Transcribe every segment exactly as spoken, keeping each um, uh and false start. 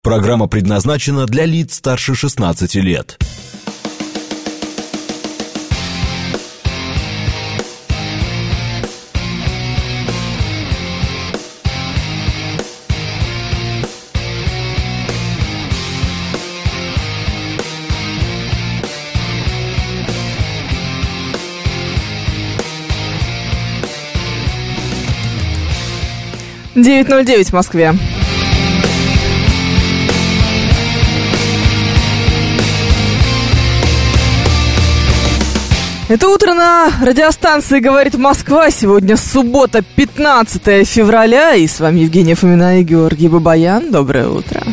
Программа предназначена для лиц старше шестнадцати лет. девять ноль девять в Москве. Это утро на радиостанции «Говорит Москва». Сегодня суббота, пятнадцатое февраля. И с вами Евгения Фомина и Георгий Бабаян. Доброе утро.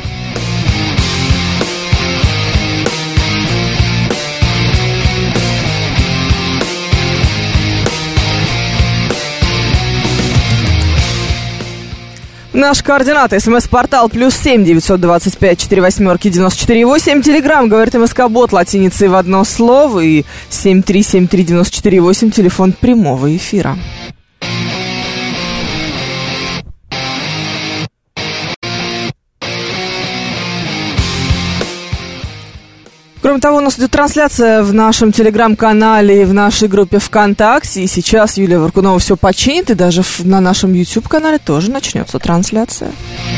Наши координаты. СМС-портал плюс семь девятьсот двадцать пять четыре восьмерки девяносто четыре восемь. Телеграм говорит МСК-бот латиницей в одно слово. И семь три семь три девяносто четыре восемь. Телефон прямого эфира. Кроме того, у нас идет трансляция в нашем телеграм-канале и в нашей группе ВКонтакте. И сейчас Юлия Варкунова все починит, и даже на нашем YouTube-канале тоже начнется трансляция.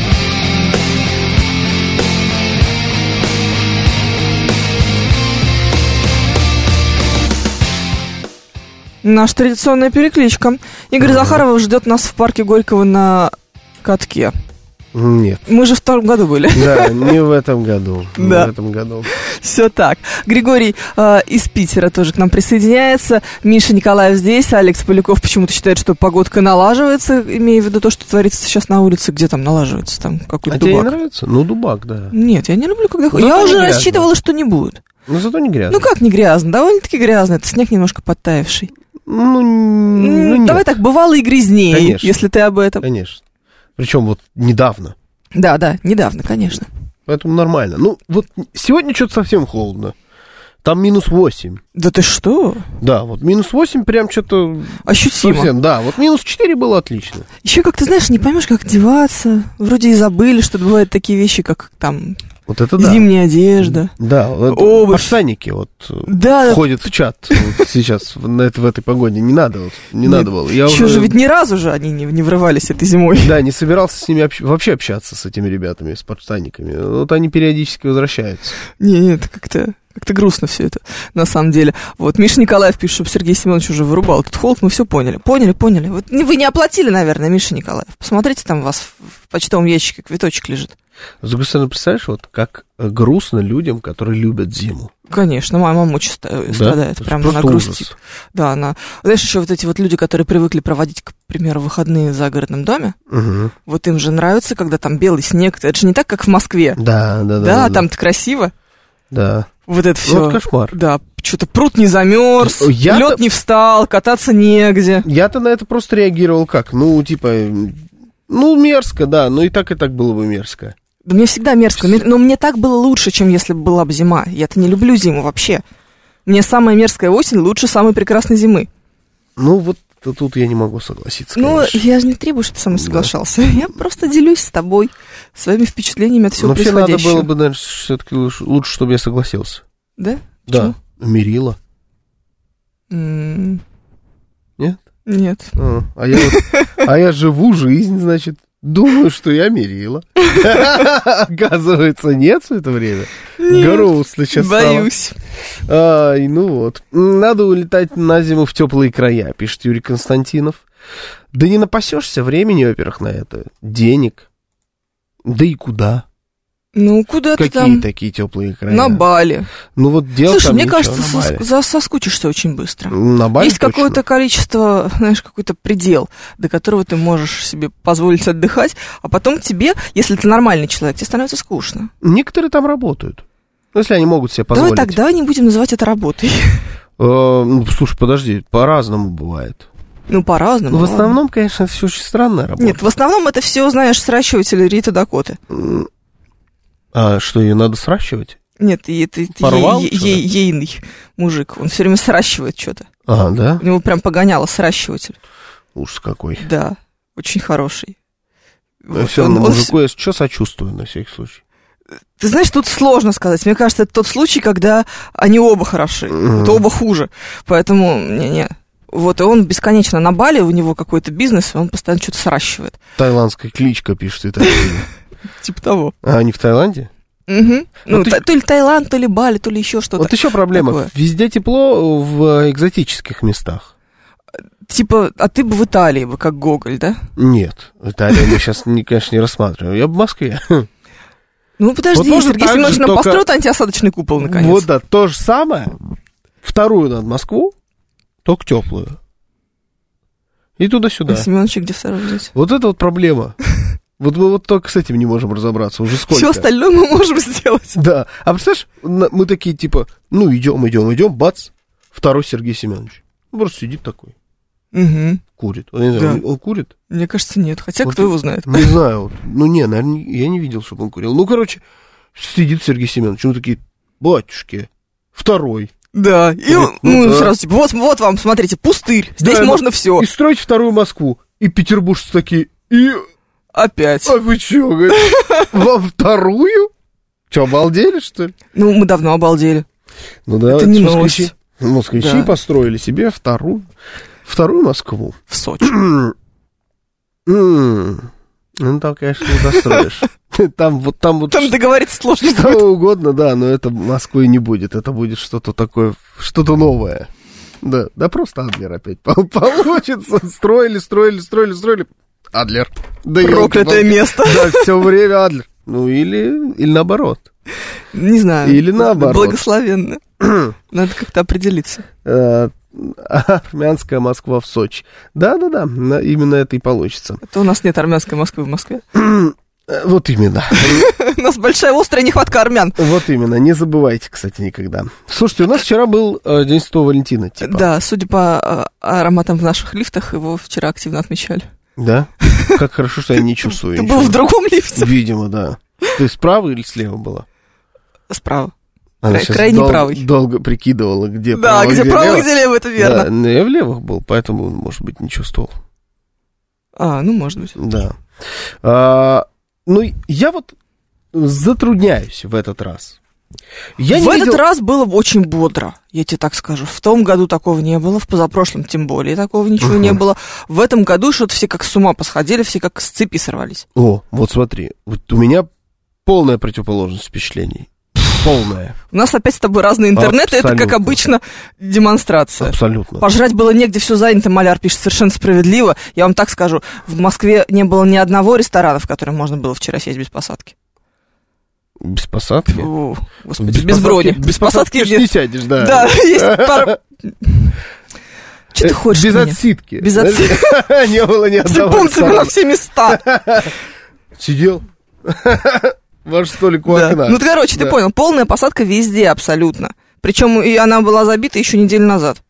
Наша традиционная перекличка. Игорь Захаров ждет нас в парке Горького на катке. Нет. Мы же в том году были. Да, не в этом году. Не да. в этом году. Все так. Григорий э, из Питера тоже к нам присоединяется. Миша Николаев здесь. Алекс Поляков почему-то считает, что погодка налаживается, имея в виду то, что творится сейчас на улице. Где там налаживается? Там какой-то а дубак. тебе не нравится? Ну, дубак, да. Нет, я не люблю, когда... Но я уже грязно. рассчитывала, что не будет. Но зато не грязно. Ну как не грязно? Довольно-таки грязно. Это снег немножко подтаявший. Ну, ну Давай нет. так, бывало и грязнее, Конечно. если ты об этом. Конечно. Причем вот недавно. Да, да, недавно, конечно. Поэтому нормально. Ну, вот сегодня что-то совсем холодно. Там минус восемь. Да ты что? Да, вот минус восемь прям что-то... Ощутимо. Совсем, да. Вот минус четыре было отлично. Еще, как ты знаешь, не поймешь, как одеваться. Вроде и забыли, что бывают такие вещи, как там Вот это да. зимняя одежда. Да, вот обувь. подштанники вот Да. входят в чат вот сейчас в, на это, в этой погоде. Не надо, вот, не Нет. надо было. Я Еще уже, же ведь ни разу же они не, не врывались этой зимой. да, не собирался с ними общ- вообще общаться, с этими ребятами, с подштанниками. Вот они периодически возвращаются. Не, нет, как-то... Как-то грустно все это, на самом деле. Вот, Миша Николаев пишет, чтобы Сергей Семенович уже вырубал этот холод. Мы все поняли. Поняли, поняли. Вот вы не оплатили, наверное, Миша Николаев. Посмотрите, там у вас в почтовом ящике квиточек лежит. С другой стороны, представляешь, вот как грустно людям, которые любят зиму. Конечно, моя мама очень страдает. Да? Прям Просто она грустит. ужас. Да, она... Знаешь, еще вот эти вот люди, которые привыкли проводить, к примеру, выходные в загородном доме, Угу. вот им же нравится, когда там белый снег. Это же не так, как в Москве. Да, да, да. Да, да, там-то красиво. Да. Вот это все. Вот кошмар. Да, что-то пруд не замерз, Я-то- лед не встал, кататься негде. Я-то на это просто реагировал как? Ну, типа, ну, мерзко, да, но и так, и так было бы мерзко. Да мне всегда мерзко, Мне- но мне так было лучше, чем если бы была бы зима. Я-то не люблю зиму вообще. Мне самая мерзкая осень лучше самой прекрасной зимы. Ну, вот тут я не могу согласиться, Ну, конечно. я же не требую, чтобы ты со мной Да. соглашался. Я просто делюсь с тобой своими впечатлениями от всего Но вообще надо происходящего. было бы, наверное, все-таки лучше, лучше, чтобы я согласился. Да? Да, мерила. М, Нет? Нет. А, а я вот, а я живу жизнь, значит, думаю, что я мерила. Оказывается, нет в это время. Грустно сейчас стало. Боюсь. Ай, ну вот. Надо улетать на зиму в теплые края, пишет Юрий Константинов. Да не напасешься времени, во-первых, на это. Денег. Да и куда? Ну, куда ты Какие там? такие теплые края? На Бали. Ну вот дело Слушай, там мне ничего, кажется, на Бали. соск- за- соскучишься очень быстро. На Бали Есть точно. какое-то количество, знаешь, какой-то предел, до которого ты можешь себе позволить отдыхать, а потом тебе, если ты нормальный человек, тебе становится скучно. Некоторые там работают. Ну, если они могут себе позволить. Давай так, давай не будем называть это работой. Э, ну, слушай, подожди, по-разному бывает. Ну, по-разному. Ну, в ладно. основном, конечно, все очень странная работа. Нет, в основном это все, знаешь, сращиватели Риты Дакоты. А что, ее надо сращивать? Нет, и это Порвал, е- что ли? е- ейный мужик. Он все время сращивает что-то. А, да? У него прям погоняло сращиватель. Ужас какой. Да, очень хороший. Я Вот, все он- равно он мужику я что сочувствую на всякий случай. Ты знаешь, тут сложно сказать. Мне кажется, это тот случай, когда они оба хороши, mm-hmm. вот оба хуже. Поэтому, не-не. Вот, и он бесконечно на Бали, у него какой-то бизнес, и он постоянно что-то сращивает. Таиландская кличка, пишет это. Типа того. А они в Таиланде? Угу. Ну, то ли Таиланд, то ли Бали, то ли еще что-то. Вот еще проблема. Везде тепло в экзотических местах. Типа, а ты бы в Италии бы, как Гоголь, да? Нет, в Италии мы сейчас, конечно, не рассматриваем. Я бы в Москве. Ну, подожди, вот Сергей Семенович нам только... построит антиосадочный купол, наконец. Вот, да, то же самое. Вторую над Москву, только теплую. И туда-сюда. А Семенович где вторую взять? Вот это вот проблема. Вот мы вот только с этим не можем разобраться. Уже сколько. Все остальное мы можем сделать. Да. А представляешь, мы такие, типа, ну, идем, идем, идем, бац, второй Сергей Семенович. Он просто сидит такой. Угу. Курит. Он, не знаю, да. он, он курит? Мне кажется, нет. Хотя вот кто его знает. Не знаю. Вот. Ну, не, наверное, я не видел, чтобы он курил. Ну, короче, сидит Сергей Семенович. Мы такие, батюшки, второй. Да. И ну, ну, да. сразу типа, вот, вот вам, смотрите, пустырь. Здесь да, можно все. И строить вторую Москву. И петербуржцы такие, и... Опять. А вы что, говорит, во вторую? Что, обалдели, что ли? Ну, мы давно обалдели. Ну да, это не москвичи. Москвичи да. построили себе вторую, вторую Москву. В Сочи. Ну, там, конечно, не достроишь. Там вот там вот... Там договориться сложно будет. Что угодно, да, но это Москвы не будет. Это будет что-то такое, что-то новое. Да, да просто Адлер опять получится. Строили, строили, строили, строили. Адлер. Да проклятое место. Да, все время Адлер. Ну, или, или наоборот. Не знаю. Или наоборот. Благословенно. Надо как-то определиться. Армянская Москва в Сочи. Да-да-да, именно это и получится. Это у нас нет армянской Москвы в Москве. Вот именно. У нас большая острая нехватка армян. Вот именно, не забывайте, кстати, никогда. Слушайте, у нас вчера был э, День Святого Валентина, типа. Да, судя по э, ароматам в наших лифтах, его вчера активно отмечали. Да? Как хорошо, что я не чувствую. Ты был в другом лифте? Видимо, да. Ты справа или слева была? Справа. Она Край, крайне дол- правый. долго прикидывала, где да, право, где, где право, лево. где лево, это верно. Да, я в левых был, поэтому, может быть, не чувствовал. А, ну, может быть. Да. А, ну, я вот затрудняюсь в этот раз. Я в не этот видел... раз было очень бодро, я тебе так скажу. В том году такого не было, в позапрошлом тем более такого ничего uh-huh. не было. В этом году что-то все как с ума посходили, все как с цепи сорвались. О, вот смотри, вот у меня полная противоположность впечатлений. Полная. У нас опять с тобой разные интернеты, это, как обычно, демонстрация. Абсолютно. Пожрать было негде, все занято, маляр пишет, совершенно справедливо. Я вам так скажу, в Москве не было ни одного ресторана, в котором можно было вчера сесть без посадки. Без посадки? О, господи, без, без посадки, брони. Без посадки нет. Не сядешь, да. Да, есть пара... Что ты хочешь Без меня? отсидки. Без отсидки. Не было ни одного ресторана. на все места. Сидел. Ваш столик у да. окна. Ну, короче, да. ты понял, полная посадка везде абсолютно. Причем и она была забита еще неделю назад.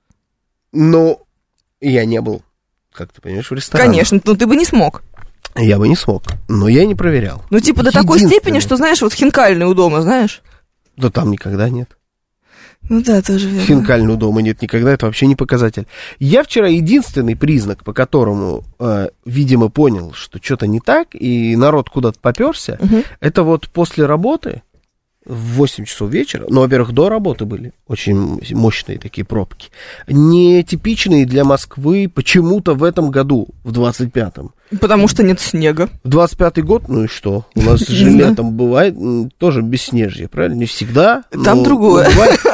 Ну, я не был, как ты понимаешь, в ресторане. Конечно, но ты бы не смог. Я бы не смог, но я не проверял. Ну, типа до такой степени, что, знаешь, вот хинкальный у дома, знаешь? Да там никогда нет. Ну да, тоже верно. Хинкальный у дома нет никогда, это вообще не показатель. Я вчера единственный признак, по которому, э, видимо, понял, что что-то не так, и народ куда-то попёрся, угу. это вот после работы, в восемь часов вечера, ну, во-первых, до работы были очень мощные такие пробки, нетипичные для Москвы почему-то в этом году, в двадцать пятом. Потому что нет снега. В двадцать пятый год, ну и что? У нас же летом бывает тоже бесснежье, правильно? Не всегда. Там другое.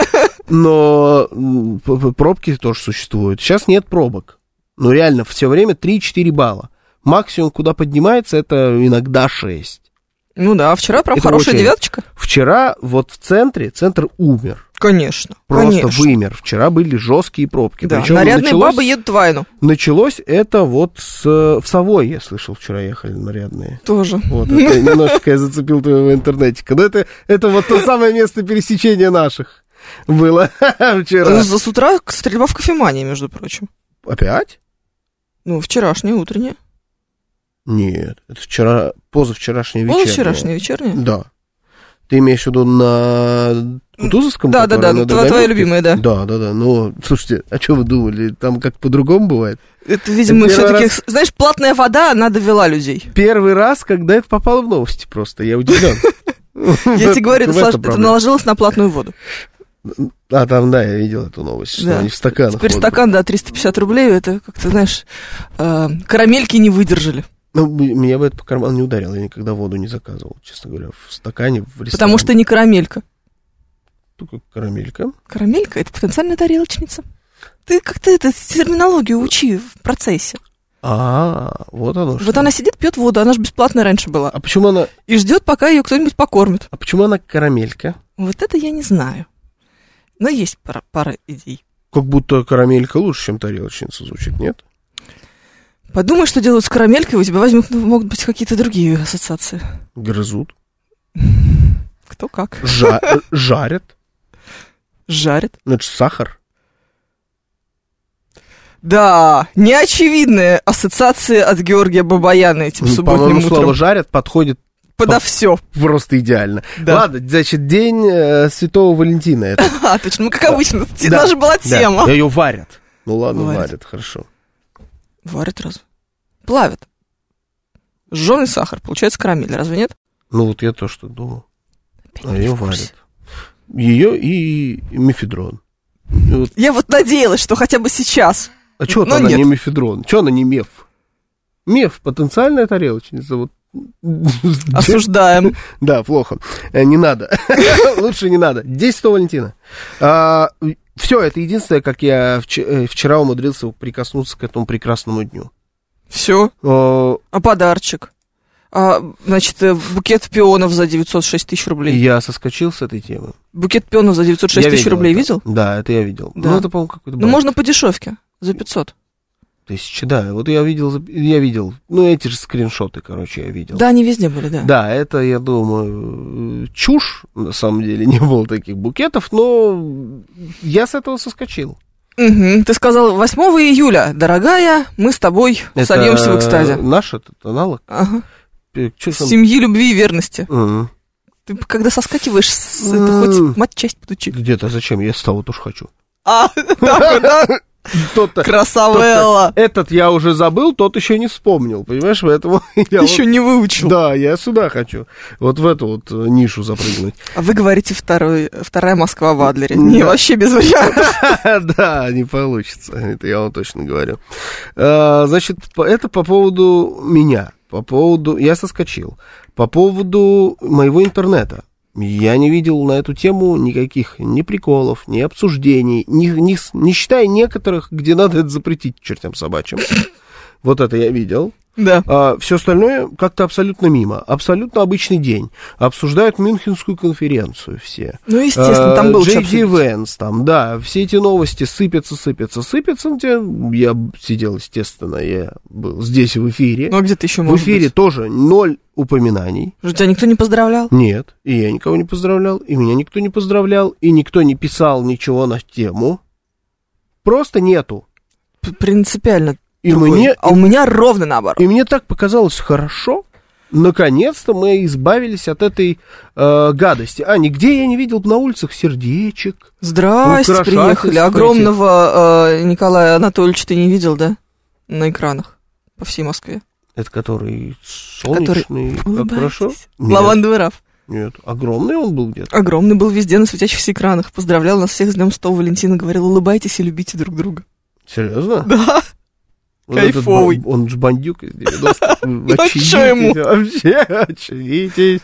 Но пробки тоже существуют. Сейчас нет пробок. Ну, реально, все время три-четыре балла. Максимум, куда поднимается, это иногда шесть. Ну да, вчера прям это хорошая очень... девяточка. Вчера вот в центре, центр умер. Конечно. Просто конечно. вымер. Вчера были жесткие пробки. Да, причем нарядные началось... бабы едут в Айну. Началось это вот с... в Совой, я слышал, вчера ехали нарядные. Тоже. Вот, это немножечко я зацепил твоего интернетика. Но это, это вот то самое место пересечения наших было вчера. За с утра стрельба в кофемании, между прочим. Опять? Ну, вчерашняя, утренняя. Нет, это вчера, позавчерашняя вечерняя. Позавчерашняя вечерняя? Да. Ты имеешь в виду на Кутузовском? Да, да, да, твоя, твоя любимая, да. Да, да, да. Ну, слушайте, а что вы думали? Там как по-другому бывает? Это, видимо, все-таки, раз... знаешь, платная вода, она довела людей. Первый раз, когда это попало в новости просто, я удивлен. Я тебе говорю, это наложилось на платную воду. А, там, да, я видел эту новость, что да. они в стаканах. Теперь стакан, да, триста пятьдесят рублей, это, как ты знаешь, э, карамельки не выдержали. Ну, меня бы это по карману не ударило, я никогда воду не заказывал, честно говоря, в стакане, в ресторане. Потому что не карамелька. Только карамелька. Карамелька — это потенциальная тарелочница. Ты как-то это, терминологию учи в процессе. А, вот оно что. Вот она сидит, пьет воду, она же бесплатная раньше была. А почему она... И ждет, пока ее кто-нибудь покормит. А почему она карамелька? Вот это я не знаю. Но есть пара, пара идей. Как будто карамелька лучше, чем тарелочница звучит, нет? Подумай, что делают с карамелькой, у тебя возьмут, могут быть какие-то другие ассоциации. Грызут. Кто как. Жа- жарят. Жарят. Ну, это же сахар. Да, неочевидные ассоциации от Георгия Бабаяна этим Ну, субботним по-моему, утром. слово «жарят» подходит Подо по- все. просто идеально. Да. Ладно, значит, день э, Святого Валентина. Это. А, точно, ну как обычно, Да, наша была да. тема. Ее варят. Ну ладно, Варят. варят, хорошо. Варят разве? Плавят. Жженый сахар, получается карамель, разве нет? Ну вот я то, что думал. Опять А не ее в курсе. варят. Ее и мефедрон. И вот. Я вот надеялась, что хотя бы сейчас. А что Но она нет. не мефедрон? Что она не меф? Меф, потенциальная тарелочница. Вот. Осуждаем. Да, плохо. Э, Не надо. Лучше не надо. День Святого Валентина. Все, это единственное, как я вч- э, вчера умудрился прикоснуться к этому прекрасному дню. Все. О, А подарочек? А, значит, э, букет пионов за девятьсот шесть тысяч рублей. Я соскочил с этой темы. Букет пионов за девятьсот шесть Я тысяч видел рублей это. видел? Да, это я видел. Да. Ну, это, по-моему, какой-то... Ну, можно по дешевке, за пятьсот. Тысячи, да. Вот я видел, я видел. Ну, эти же скриншоты, короче, я видел. Да, они везде были, да. Да, это, я думаю, чушь, на самом деле, не было таких букетов, но я с этого соскочил. Угу. Ты сказал, восьмого июля, дорогая, мы с тобой Это сольемся в экстазе. Наш этот аналог? Ага. Чё там? Семьи, любви и верности. М. Ты когда соскакиваешь, с- это хоть мать-часть подучи. Где-то зачем? Я с того тоже хочу. А, так, да? Тот-то- Красавелла. тот-то- Этот я уже забыл, тот еще не вспомнил, понимаешь? Поэтому я Еще вот- не выучил. Да, я сюда хочу. Вот в эту вот э, нишу запрыгнуть. А вы говорите второй, вторая Москва в Адлере. Не, Да. вообще без вариантов. Да, не получится, это я вам точно говорю. А, Значит, по- это по поводу меня, по поводу... Я соскочил. По поводу моего интернета. Я не видел на эту тему никаких ни приколов, ни обсуждений, ни, ни, не считая некоторых, где надо это запретить чертям собачьим. Вот это я видел. Да. А все остальное как-то абсолютно мимо. Абсолютно обычный день. Обсуждают Мюнхенскую конференцию все. Ну, естественно, там был что Джей Ди обсудить. Вэнс, там, да, все эти новости сыпятся, сыпятся, сыпятся. Где я сидел, естественно, я был здесь в эфире. Ну, а где ты еще В можешь эфире быть? тоже ноль упоминаний. Что, тебя никто не поздравлял? Нет, и я никого не поздравлял, и меня никто не поздравлял, и никто не писал ничего на тему. Просто нету. П- Принципиально. И другой. мне, А у меня ровно наоборот. и мне так показалось хорошо. Наконец-то мы избавились от этой э, гадости. А, нигде я не видел на улицах сердечек. Здрасте, Украшательства приехали. этих. Огромного э, Николая Анатольевича ты не видел, да? На экранах по всей Москве. Это который солнечный, как Улыбайтесь. хорошо? Нет, Лавандовый Раф. нет, огромный он был где-то. Огромный был везде на светящихся экранах. Поздравлял нас всех с Днем Святого Валентина. Говорил, улыбайтесь и любите друг друга. Серьезно? Да. Вот этот Кайфовый. бан- он же бандюк из девяностых. Ну, чё ему? Вообще, очнитесь.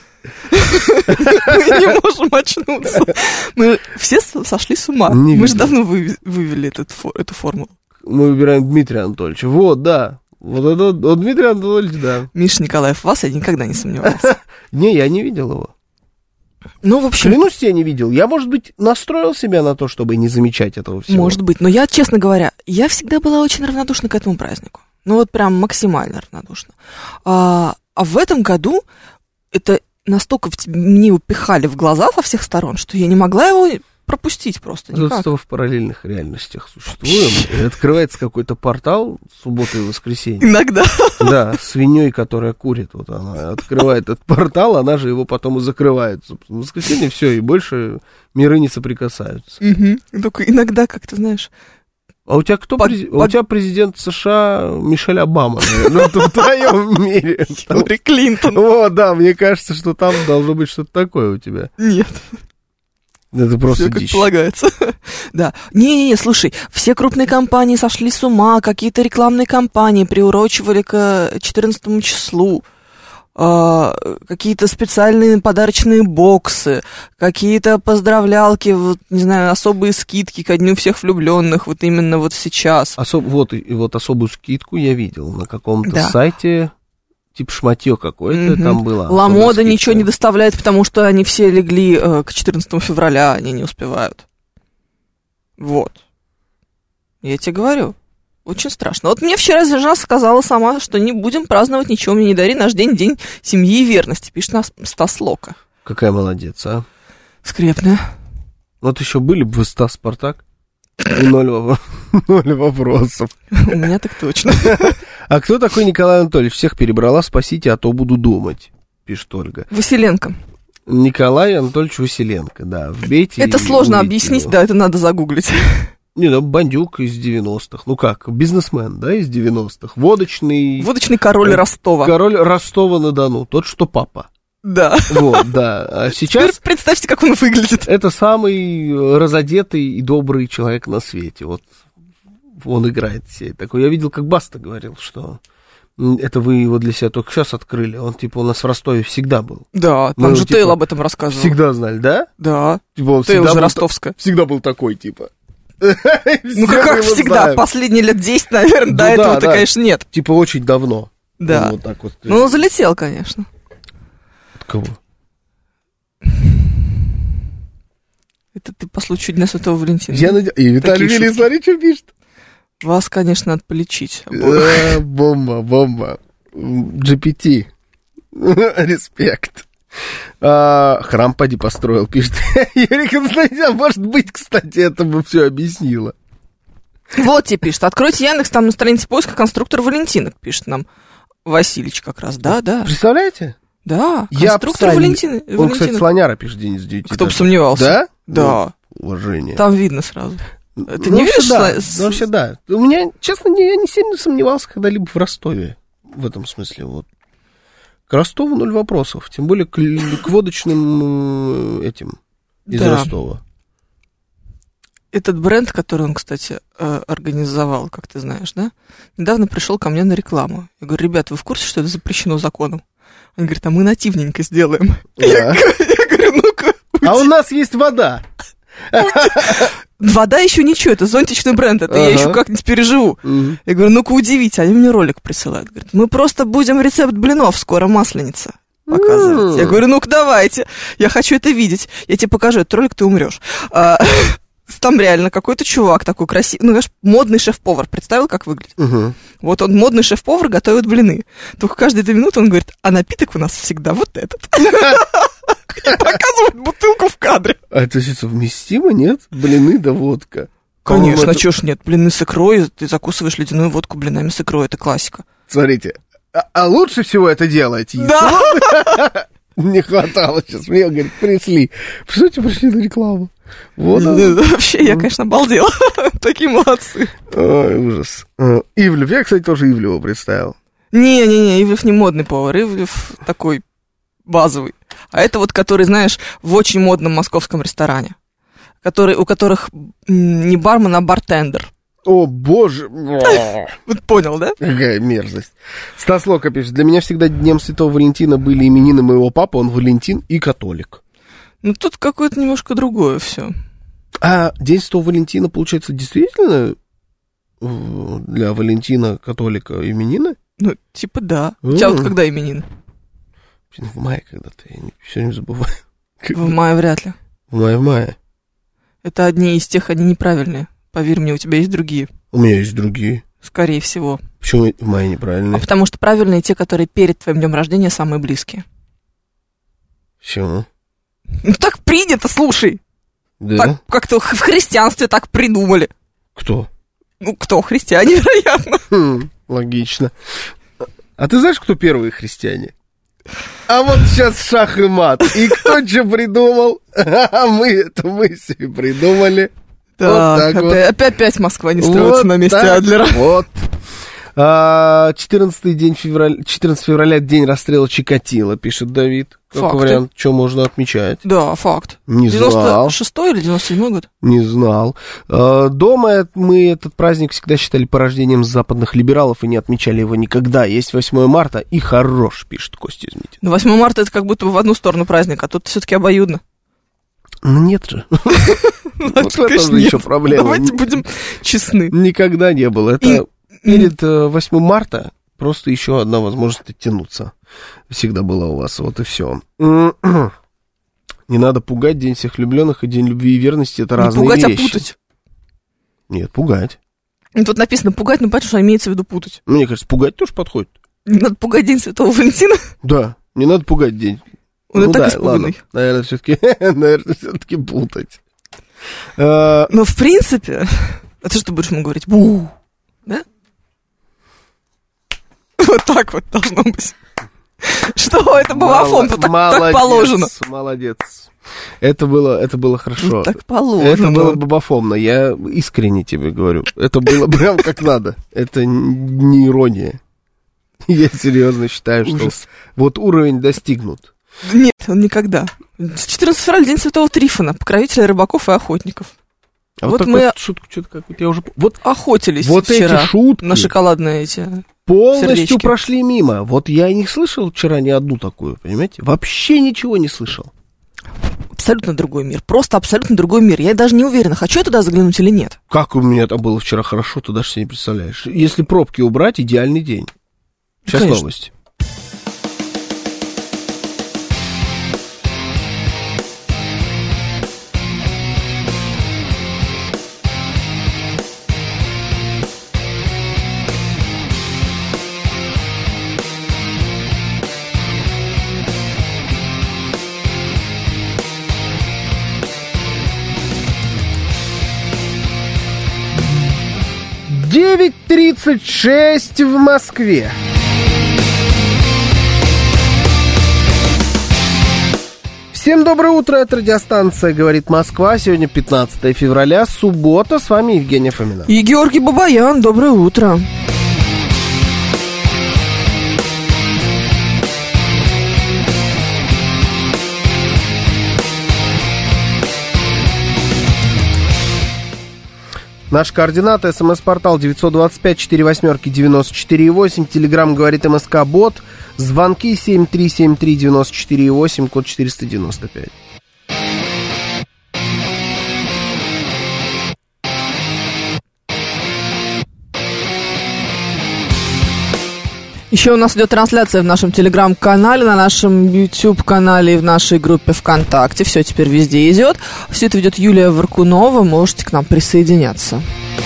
Мы не можем очнуться. Мы все с- сошли с ума. Не Мы же видно. давно вы- вывели этот фо- эту формулу. Мы выбираем Дмитрия Анатольевича. Вот, да. Вот это вот Дмитрий Анатольевич, да. Миша Николаев, в вас я никогда не сомневался. Не, я не видел его. Ну, в общем, Клянусь, я не видел. Я, может быть, настроил себя на то, чтобы не замечать этого всего. может быть. Но я, честно говоря, я всегда была очень равнодушна к этому празднику. Ну, вот прям максимально равнодушна. А, а в этом году это настолько в те- мне упихали в глаза со всех сторон, что я не могла его пропустить просто никак. Просто в параллельных реальностях существуем. И открывается какой-то портал субботы и воскресенье. Иногда. Да, свиньей, которая курит. Вот она открывает этот портал, она же его потом и закрывает. Собственно, в воскресенье все, и больше миры не соприкасаются. Мгм. Только иногда, как ты знаешь, А у тебя кто? Под, през... под... У тебя президент США Мишель Обама, наверное, в твоем мире. Хиллари Клинтон. О, да, мне кажется, что там должно быть что-то такое у тебя. Нет. Это просто все как дичь. полагается. Да. Не-не-не, слушай, все крупные компании сошли с ума, какие-то рекламные кампании приурочивали к четырнадцатому числу. Какие-то специальные подарочные боксы, какие-то поздравлялки, вот, не знаю, особые скидки ко дню всех влюбленных, вот именно вот сейчас. Особ... Вот, и вот особую скидку я видел на каком-то да. сайте, типа шматье какое-то, угу. там было. Ла-Мода ничего не доставляет, потому что они все легли э, к четырнадцатому февраля, они не успевают. Вот. Я тебе говорю. Очень страшно. Вот мне вчера жена сказала сама, что не будем праздновать ничего, мне не дари, наш день, день семьи и верности, пишет нас Стас Лока. Какая молодец, а? Скрепная. Вот еще были бы Стас Спартак, и ноль, воп... ноль вопросов. У меня так точно. А кто такой Николай Анатольевич? Всех перебрала, спасите, а то буду думать, пишет Ольга. Василенко. Николай Анатольевич Василенко, да. Вбейте. Это сложно объяснить, его. Да, это надо загуглить. Не, ну, бандюк из девяностых. Ну как, бизнесмен, да, из девяностых. Водочный... Водочный король Ростова. Король Ростова-на-Дону. Тот, что папа. Да. Вот, да. А сейчас... Теперь представьте, как он выглядит. Это самый разодетый и добрый человек на свете. Вот он играет все такой. Я видел, как Баста говорил, что это вы его для себя только сейчас открыли. Он, типа, у нас в Ростове всегда был. Да, там Мы, же типа, Тейл об этом рассказывал. Всегда знали, да? Да. Типа, он Тейл же был, ростовская. Всегда был такой, типа... Ну, как, как всегда, знаем. Последние лет десять, наверное, ну, до да, этого-то, да. Конечно, нет. Типа очень давно. Да. Вот так вот. Ну, он залетел, конечно. От кого? Это ты по случаю Дня Святого Валентина. Я надеюсь. И Виталий Вилли, смотри, что пишет. Вас, конечно, надо полечить. Бомба, бомба. джи пи ти. Респект. А, храм поди построил, пишет Юрий Константин. Может быть, кстати, это бы все объяснило. Вот тебе пишет. Откройте Яндекс, там на странице поиска конструктор Валентинок, пишет нам Васильич как раз. Да, да. Представляете? Да, конструктор Валентина. Он, кстати, слоняра пишет Денис девять. Кто бы сомневался. Да? Да. Ну, уважение. Там видно сразу. Ты ну, не видишь? Да, с... вообще да. У меня, честно, я не сильно сомневался когда-либо в Ростове. В этом смысле, вот. К Ростову ноль вопросов. Тем более к, к водочным этим из да. Ростова. Этот бренд, который он, кстати, организовал, как ты знаешь, да, недавно пришел ко мне на рекламу. Я говорю, ребята, вы в курсе, что это запрещено законом? Он говорит, а мы нативненько сделаем. Да. Я, я говорю, ну-ка. А у нас есть вода. Вода еще ничего, это зонтичный бренд, это ага. я еще как-нибудь переживу. Угу. Я говорю, ну-ка удивите, они мне ролик присылают. Говорят, мы просто будем рецепт блинов, скоро масленица показывать. Mm. Я говорю, ну-ка давайте, я хочу это видеть. Я тебе покажу этот ролик, ты умрешь. А, там реально какой-то чувак такой красивый, ну, знаешь, модный шеф-повар. Представил, как выглядит? Uh-huh. Вот он, модный шеф-повар, готовит блины. Только каждые две минуты он говорит, а напиток у нас всегда вот этот. И показывает бутылку в кадре. А это совместимо, нет? Блины да водка. Конечно, это... чё ж нет, блины с икрой, ты закусываешь ледяную водку блинами с икрой, это классика. Смотрите, а, а лучше всего это делать. Да. Не хватало сейчас, мне, говорит, пришли. Представляете, пришли на рекламу. Вот вообще, я, конечно, обалдела. Такие молодцы. Ой, ужас. Ивлев, я, кстати, тоже Ивлева представил. Не-не-не, Ивлев не модный повар, Ивлев такой базовый. А это вот, который, знаешь, в очень модном московском ресторане. Который, у которых не бармен, а бартендер. О, боже. Вот понял, да? Какая мерзость. Стас Лока пишет, для меня всегда Днем Святого Валентина были именины моего папы, он Валентин и католик. Ну, тут какое-то немножко другое все. А День Святого Валентина, получается, действительно для Валентина, католика, именины? Ну, типа да. У тебя вот когда именины? В мае когда-то, я все не забываю. В мае вряд ли. В мае, в мае. Это одни из тех, они неправильные. Поверь мне, у тебя есть другие. У меня есть другие. Скорее всего. Почему в мае неправильные? А потому что правильные те, которые перед твоим днем рождения самые близкие. Почему? Ну так принято, слушай. Да? Так, как-то в христианстве так придумали. Кто? Ну, кто? Христиане, вероятно. Хм, логично. А ты знаешь, кто первые христиане? А вот сейчас шах и мат. И кто что придумал? А мы это мы себе придумали. Так, вот так опять, вот. опять Москва не строится Вот на месте так Адлера. Вот. четырнадцатый день февраля, четырнадцатого февраля, день расстрела Чикатило, пишет Давид. Как Факты. вариант, что можно отмечать. Да, факт. Не знал. девяносто шестой или девяносто седьмой год? Не знал. А, Дома мы этот праздник всегда считали порождением западных либералов и не отмечали его никогда. Есть восьмое марта и хорош, пишет Костя Измитин. Ну, восьмое марта это как будто бы в одну сторону праздник, а тут все-таки обоюдно. Ну нет же. Вот в этом же еще проблема. Давайте будем честны. Никогда не было. Это перед восьмое марта просто еще одна возможность оттянуться. Всегда была у вас, вот и все. Не надо пугать День всех влюбленных и День любви и верности. Это разные пугать, вещи. а путать. Нет, пугать. Тут написано пугать, но понятно, что имеется в виду путать. Мне кажется, пугать тоже подходит. Не надо пугать День Святого Валентина. Да, не надо пугать день. Он ну и так да, испуганный. ладно. Наверное, все-таки, наверное, все-таки путать. А, Но в принципе, а ты что будешь ему говорить? Бу! Да? Вот так вот должно быть. Что это бабафон? Так, так положено. Молодец. Это было, это было хорошо. Так положено. Это было бабафомно, я искренне тебе говорю. Это было прям как надо. Это не ирония. Я серьезно считаю, что Ужас. Вот уровень достигнут. Нет, он никогда. четырнадцатого февраля День Святого Трифона, покровителя рыбаков и охотников. А вот вот мы шутку что-то как-то я уже... Вот охотились вот вчера эти шутки на шоколадные эти полностью сердечки. прошли мимо. Вот я не слышал вчера ни одну такую, понимаете? Вообще ничего не слышал. Абсолютно другой мир. Просто абсолютно другой мир. Я даже не уверена, хочу я туда заглянуть или нет. Как у меня там было вчера хорошо, ты даже себе не представляешь. Если пробки убрать, идеальный день. Сейчас Конечно. новости. девять тридцать шесть в Москве. Всем доброе утро, это радиостанция «Говорит Москва». Сегодня пятнадцатое февраля, суббота. С вами Евгения Фомина. И Георгий Бабаян, доброе утро. Наши координаты: смс-портал девятьсот двадцать пять сорок восемь девяносто четыре восемь, телеграмм «Говорит МСК Бот», звонки семь три семь три девяносто четыре восемь, код четыреста девяносто пять. Еще у нас идет трансляция в нашем телеграм-канале, на нашем YouTube-канале и в нашей группе ВКонтакте. Все теперь везде идет. Все это ведет Юлия Варкунова. Можете к нам присоединяться.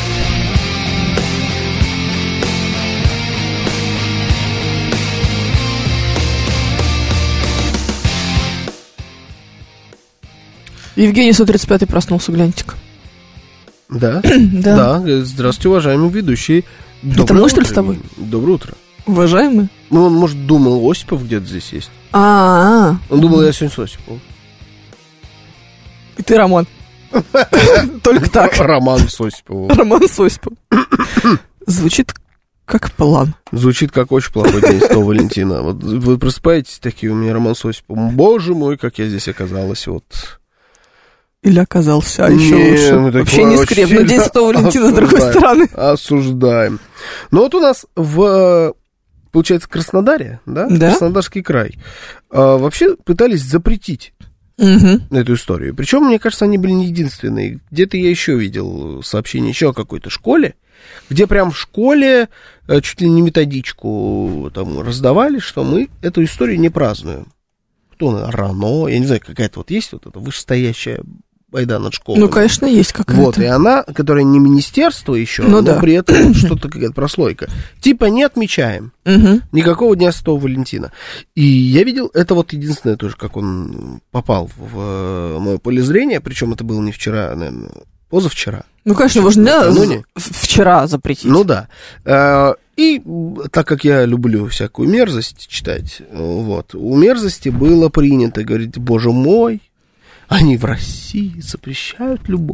Евгений сто тридцать пятый проснулся, гляньте-ка. Да? Да. Да. Здравствуйте, уважаемый ведущий. Это мы, что ли, с тобой? Доброе утро. Уважаемый? Ну, он, может, думал, Осипов где-то здесь есть. А-а-а. Он думал, я сегодня с Осиповым. И ты, Роман. Только так. Роман с Осиповым. Роман с Осиповым. Звучит как план. Звучит как очень плохой день Святого Валентина. Вот вы просыпаетесь такие, у меня Роман с Осиповым. Боже мой, как я здесь оказалась. Вот. Или оказался, а Не, еще лучше. мы так Вообще не скреп, но День Святого Валентина с другой стороны. Осуждаем. Ну вот у нас в, получается, Краснодаре, да? Да. Краснодарский край, а, вообще пытались запретить Угу. эту историю. Причем, мне кажется, они были не единственные. Где-то я еще видел сообщение еще о какой-то школе, где прям в школе э, чуть ли не методичку там раздавали, что мы эту историю не празднуем. Кто она? РАНО, я не знаю, какая-то вот есть вот эта вышестоящая байда над школой. Ну, конечно, есть какая-то. Вот, и она, которая не министерство еще, Ну но да. при этом вот что-то какая-то прослойка. Типа не отмечаем Угу. никакого Дня Святого Валентина. И я видел, это вот единственное тоже, как он попал в мое поле зрения, причем это было не вчера, а, наверное, позавчера. Ну, конечно, его же нельзя Накануне. в- вчера запретить. Ну да. Э, И так как я люблю всякую мерзость читать, вот, у мерзости было принято говорить: боже мой, они в России запрещают любовь.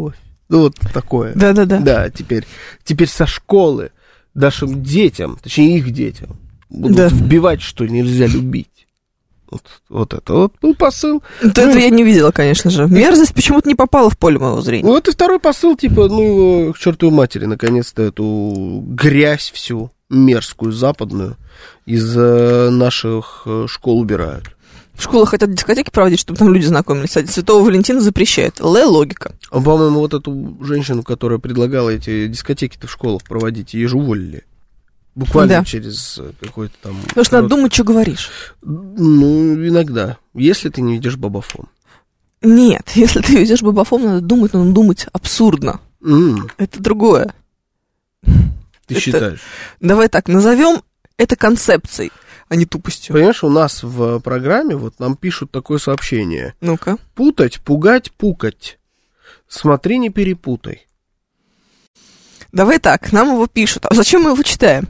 Ну, вот такое. Да-да-да. Да, теперь, теперь со школы нашим детям, точнее их детям, будут Да. вбивать, что нельзя любить. Вот, вот это вот был посыл. Вот Ну, это я не видела, конечно же. Мерзость почему-то не попала в поле моего зрения. Вот и второй посыл, типа, ну его к чертовой матери, наконец-то эту грязь всю мерзкую западную из э, наших э, школ убирают. В школах хотят дискотеки проводить, чтобы там люди знакомились. А Святого Валентина запрещает. Л-логика. А, по-моему, вот эту женщину, которая предлагала эти дискотеки-то в школах проводить, ее же уволили. Буквально Да. через какой-то там... Потому что надо думать, что говоришь. Ну, иногда. Если ты не ведешь бабафон. Нет, если ты ведешь бабафон, надо думать, но думать абсурдно. М, Это другое. ты Это- считаешь? Давай так, назовем это концепцией, а не тупостью. Понимаешь, у нас в программе вот нам пишут такое сообщение. Ну-ка. Путать, пугать, пукать. Смотри, не перепутай. Давай так, нам его пишут. А зачем мы его читаем?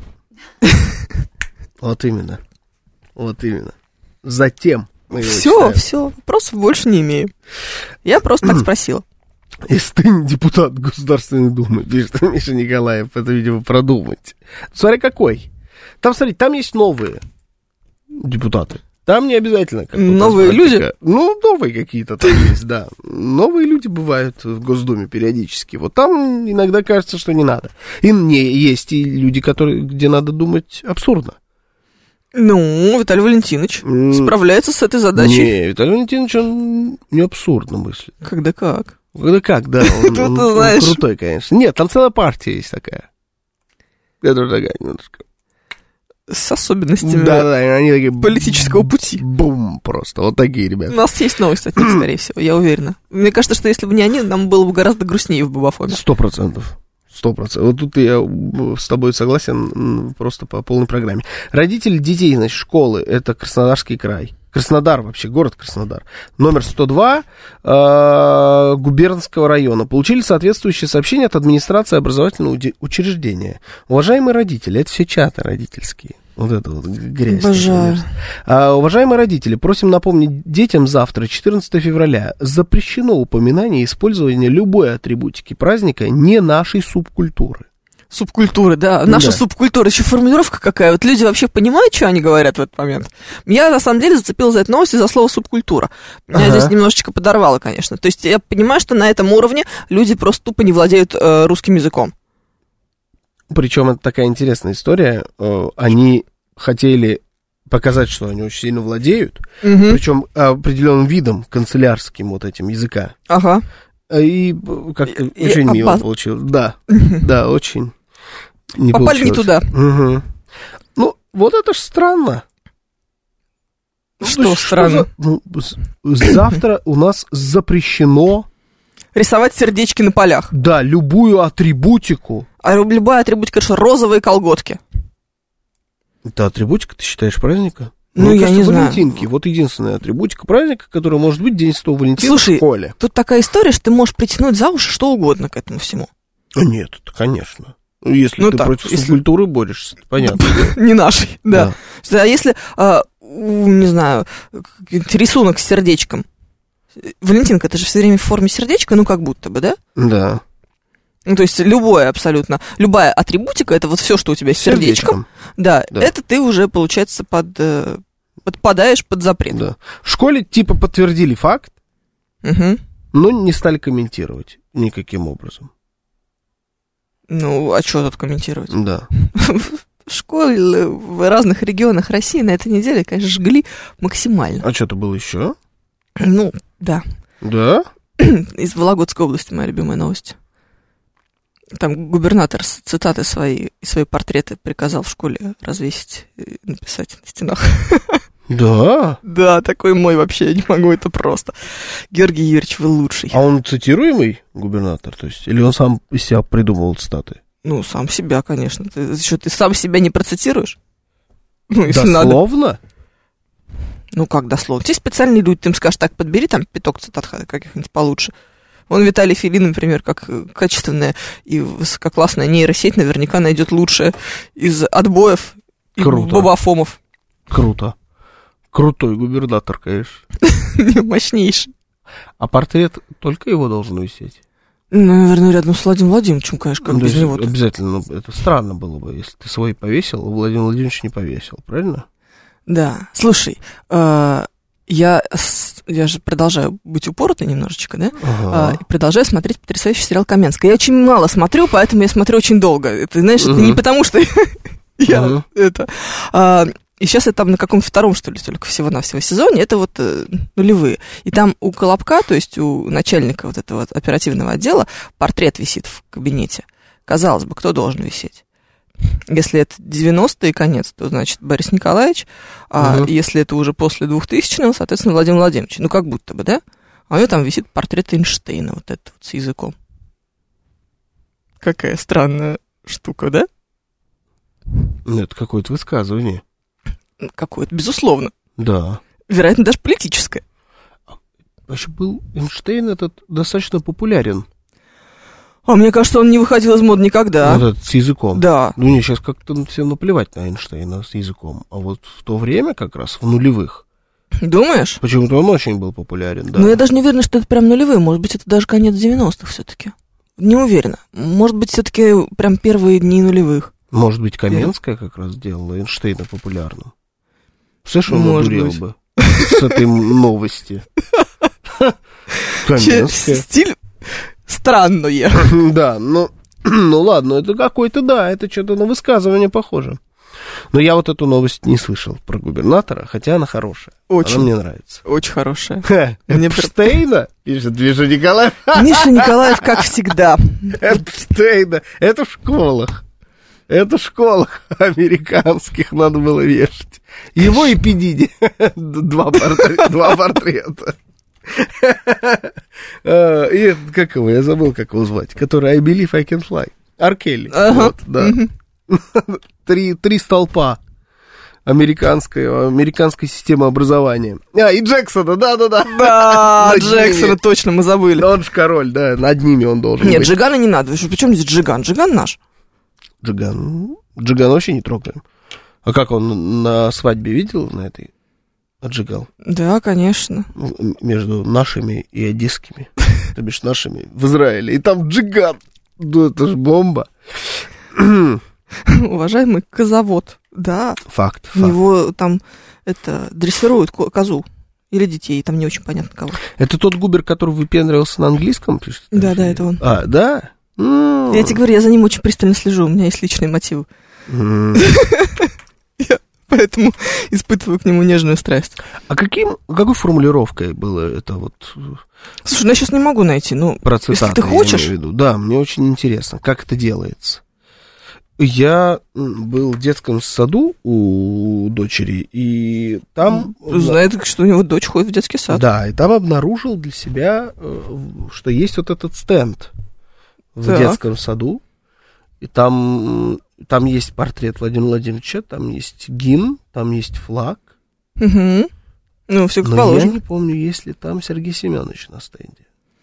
Вот именно. Вот именно. Затем мы его Все, читаем. все, вопросов больше не имею. Я просто так спросила. Если ты не депутат Государственной Думы, пишет Миша Николаев, это, видимо, продумать. Смотри, какой. Там, смотри, там есть новые депутаты. Там не обязательно. Как Новые люди? Ну, новые какие-то там есть, да. Новые люди бывают в Госдуме периодически. Вот там иногда кажется, что не надо. И не, есть и люди, которые, где надо думать абсурдно. Ну, Виталий Валентинович М, справляется с этой задачей. Не, Виталий Валентинович, он не абсурдно мыслит. Когда как? Да как, да, он, Тут, он- ты он знаешь. крутой, конечно. Нет, там целая партия есть такая. Которая такая немножко. С особенностями Да, да, и они такие... политического пути. Бум, просто, вот такие У ребята. нас есть новость от них, скорее всего, я уверена. Мне кажется, что если бы не они, нам было бы гораздо грустнее в Бабафоме. Сто процентов. Сто процентов. Вот тут я с тобой согласен м, просто по полной программе. Родители детей, значит, школы, это Краснодарский край. Краснодар вообще, город Краснодар. Номер сто два э, губернского района. Получили соответствующее сообщение от администрации образовательного уди- учреждения. Уважаемые родители, это все чаты родительские. Вот это вот грязь. Обожаю. А, уважаемые родители, просим напомнить детям завтра, четырнадцатого февраля, запрещено упоминание и использование любой атрибутики праздника не нашей субкультуры. Субкультуры, да. Наша Да. субкультура, еще формулировка какая. Вот люди вообще понимают, что они говорят в этот момент. Я, на самом деле, зацепила за эту новость из-за слова субкультура. Меня Ага. здесь немножечко подорвало, конечно. То есть я понимаю, что на этом уровне люди просто тупо не владеют э, русским языком. Причем это такая интересная история. Э, Они хотели показать, что они очень сильно владеют, Мгм. причем определенным видом канцелярским вот этим языка. Ага. И э, как-то И- очень и мило обоз- получилось. Да, да, очень не Попали не получилось. туда. Мгм. Ну, вот это ж странно. Что Ну, странно? за- ну, з- завтра у нас запрещено, Рисовать сердечки на полях. да, любую атрибутику. А любая атрибутика, что розовые колготки. Это атрибутика, ты считаешь, праздника? Ну, Мне я кажется, не знаю. Валентинки. Вот единственная атрибутика праздника, которая может быть День Святого Валентина Слушай, в школе. Тут такая история, что ты можешь притянуть за уши что угодно к этому всему. А нет, это, конечно. Ну, если Ну ты так, против если- субкультуры борешься, это понятно. Не нашей, да. А если, а, у, не знаю, какой-нибудь рисунок с сердечком. Валентинка, это же все время в форме сердечка, ну как будто бы, да? Да. Ну, то есть любое абсолютно, любая атрибутика, это вот все, что у тебя с сердечком. Да, Да. это ты уже, получается, под, э, подпадаешь под запрет. Да. В школе типа подтвердили факт, Мгм. но не стали комментировать никаким образом. Ну, а что тут комментировать? Да. В школе в разных регионах России на этой неделе, конечно, жгли максимально. А что-то было еще? Ну, да. Да? Из Вологодской области моя любимая новость. Там губернатор с- цитаты свои, и свои портреты приказал в школе развесить и написать на стенах. Да. Да, такой мой вообще, я не могу, это просто. Георгий Юрьевич, вы лучший. А он цитируемый губернатор, то есть? Или он сам из себя придумывал цитаты? Ну, сам себя, конечно. Ты что, ты сам себя не процитируешь? Ну, если надо. Дословно? Ну, как дословно? Тебе специальные люди, ты им скажешь, так, подбери там пяток цитат каких-нибудь получше. Вон Виталий Филин, например, как качественная и высококлассная нейросеть наверняка найдет лучшее из отбоев и Круто. бобофомов. Круто. Крутой губернатор, конечно. Мощнейший. А портрет только его должен висеть? Наверное, рядом с Владимиром Владимировичем, конечно, как ну, без него. Обязательно, ну, это странно было бы, если ты свой повесил, а Владимир Владимирович не повесил, правильно? Да, слушай, э, я, я же продолжаю быть упоротой немножечко, да, ага. э, и продолжаю смотреть потрясающий сериал «Каменская». Я очень мало смотрю, поэтому я смотрю очень долго. Это, знаешь, угу. это не потому, что я угу. это... И сейчас я там на каком-то втором, что ли, только всего-навсего сезоне, это вот э, нулевые. И там у Колобка, то есть у начальника вот этого вот оперативного отдела, портрет висит в кабинете. Казалось бы, кто должен висеть? Если это девяностые конец, то, значит, Борис Николаевич, а угу. если это уже после двухтысячного, соответственно, Владимир Владимирович. Ну, как будто бы, да? А у него там висит портрет Эйнштейна, вот этот вот с языком. Какая странная штука, да? Ну, это какое-то высказывание. Какое-то, безусловно. Да. Вероятно, даже политическое. Вообще был Эйнштейн этот достаточно популярен. А мне кажется, он не выходил из моды никогда. Вот этот с языком. Да. Ну, мне сейчас как-то всем наплевать на Эйнштейна с языком. А вот в то время, как раз, в нулевых. Думаешь? Почему-то он очень был популярен, да. Ну, я даже не уверена, что это прям нулевые. Может быть, это даже конец девяностых все-таки. Не уверена. Может быть, все-таки прям первые дни нулевых. Может быть, Каменская как раз сделала Эйнштейна популярным. Слышь, он надурел бы с этой новости. Каменская. Стиль странный. Да, ну, ну ладно, это какой-то, да, это что-то на высказывание похоже. Но я вот эту новость не слышал про губернатора, хотя она хорошая. Очень. Она мне нравится. Очень хорошая. Эпштейна? Пишет Миша Николаев. Миша Николаев, как всегда. Эпштейна. Это в школах. Это в школах американских надо было вешать. Его и Педиди. Два портрета. И как его, я забыл, как его звать. Который I Believe I Can Fly. Ар Келли. Вот, да. Три, три столпа американской, американской системы образования. А, и Джексона, да-да-да. Да, Джексона, точно, мы забыли. Он же король, да, над ними он должен Нет, быть. Джигана не надо. Причем здесь Джиган? Джиган наш. Джиган. Джиган вообще не трогаем. А как он на свадьбе видел на этой? Отжигал? Да, конечно. Между нашими и одесскими. То бишь нашими в Израиле. И там Джиган. Ну, это ж бомба. Уважаемый козавод. Да. Факт, факт. У него там это дрессируют козу. Или детей, там не очень понятно кого. Это тот губер, который выпендривался на английском, пишет? Да, да, это он. А, да? Mm. Я тебе говорю, я за ним очень пристально слежу, у меня есть личные мотивы. Mm. Я поэтому испытываю к нему нежную страсть. А каким, какой формулировкой было это вот? Слушай, ну я сейчас не могу найти, ну, про цитаты, если ты хочешь. Я имею в виду. Да, мне очень интересно, как это делается. Я был в детском саду у дочери, и там... Знает, что у него дочь ходит в детский сад. Да, и там обнаружил для себя, что есть вот этот стенд в так. детском саду. И там, там есть портрет Владимира Владимировича, там есть гимн, там есть флаг. Угу. Ну, все как положено. Но я не помню, есть ли там Сергей Семенович на стенде.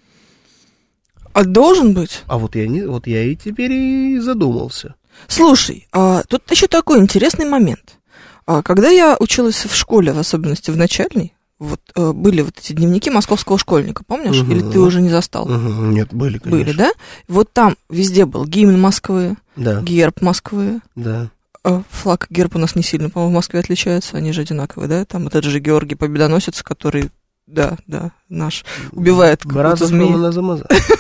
А должен быть? А вот я, не, вот я и теперь и задумался. Слушай, а, тут еще такой интересный момент. А, когда я училась в школе, в особенности в начальной, вот а, были вот эти дневники московского школьника, помнишь? Угу. Или ты уже не застал? Угу. Нет, были, конечно. Были, да? Вот там везде был гимн Москвы, да. герб Москвы. Да. А, флаг, герб у нас не сильно, по-моему, в Москве отличаются, они же одинаковые, да? Там этот же Георгий Победоносец, который, да, да, наш, убивает какую-то змею.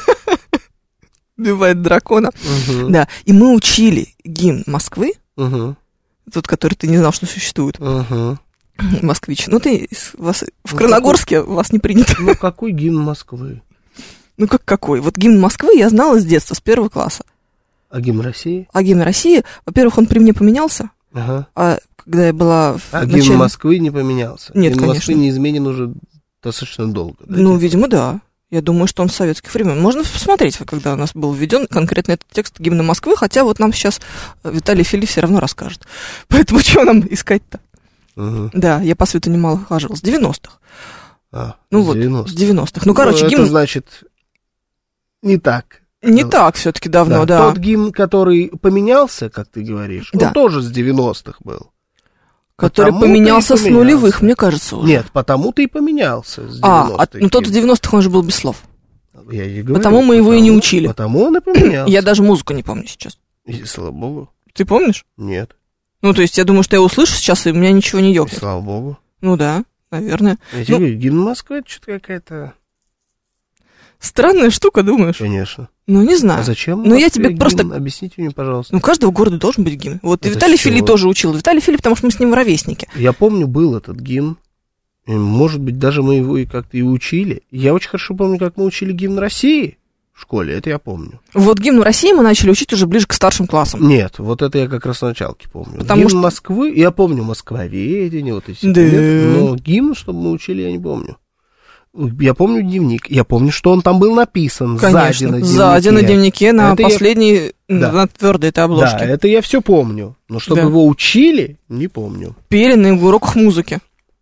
Убивает дракона. Угу. Да. И мы учили гимн Москвы, угу. тот, который ты не знал, что существует. Угу. Москвич. Ну, ты вас, в ну, Краногорске какой, вас не принято. Ну, какой гимн Москвы? Ну, как какой? Вот гимн Москвы я знала с детства, с первого класса. А гимн России? А гимн России, во-первых, он при мне поменялся. Ага. А когда я была... В а начале... гимн Москвы не поменялся? Нет, гимн конечно. Москвы не изменен уже достаточно долго. Да, ну, видимо, да. Я думаю, что он с советских времен. Можно посмотреть, когда у нас был введен конкретно этот текст гимна Москвы, хотя вот нам сейчас Виталий Фили все равно расскажет. Поэтому что нам искать-то? Угу. Да, я по свету немало хаживал. С девяностых. А, ну с вот, девяностых. с девяностых. Ну, короче, ну, гимн... это значит не так. Не да. так все-таки давно, да. да. Тот гимн, который поменялся, как ты говоришь, да. он тоже с девяностых был. Который потому поменялся, поменялся с нулевых, мне кажется, уже. Нет, потому-то и поменялся с девяностых. А, ну тот в девяностых он же был без слов. Я ей говорю, потому мы его и не учили. Потому он и поменялся. Я даже музыку не помню сейчас. И, слава богу. Ты помнишь? Нет. Ну, то есть, я думаю, что я услышу сейчас, и у меня ничего не ёкнет. И, слава богу. Ну да, наверное. Я тебе ну, говорю, гимн Москвы, это что-то какая-то... Странная штука, думаешь? Конечно. Ну, не знаю. А зачем? Ну, я тебе гимн? просто... Объясните мне, пожалуйста. Ну, у каждого города должен быть гимн. Вот и Это Виталий чего? Фили тоже учил. Виталий Фили, потому что мы с ним ровесники. Я помню, был этот гимн. И, может быть, даже мы его и как-то и учили. Я очень хорошо помню, как мы учили гимн России в школе. Это я помню. Вот гимн России мы начали учить уже ближе к старшим классам. Нет, вот это я как раз в началке помню. Потому гимн что... Москвы, я помню Москвоведение, вот эти. Да. Но гимн, чтобы мы учили, я не помню. Я помню дневник, я помню, что он там был написан. Конечно, сзади на дневнике. Сзади на дневнике, на это последней, я... да. на твердой этой обложке. Да, это я все помню. Но чтобы да. его учили, не помню. Пели на уроках музыки.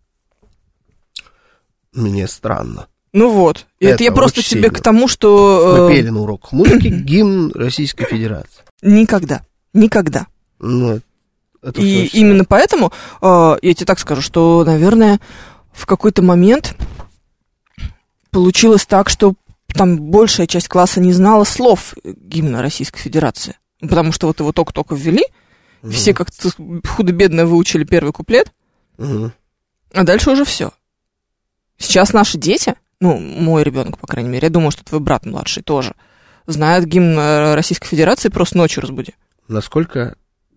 Мне странно. Ну вот. И это, это я просто тебе сильно. К тому, что... Мы пели на уроках музыки гимн Российской Федерации. Никогда. Никогда. Ну, это и именно поэтому, э, я тебе так скажу, что, наверное, в какой-то момент получилось так, что там большая часть класса не знала слов гимна Российской Федерации. Потому что вот его только-только ввели, угу. все как-то худо-бедно выучили первый куплет, угу. а дальше уже все. Сейчас наши дети, ну, мой ребенок, по крайней мере, я думаю, что твой брат младший тоже, знает гимн Российской Федерации, просто ночью разбуди. Насколько...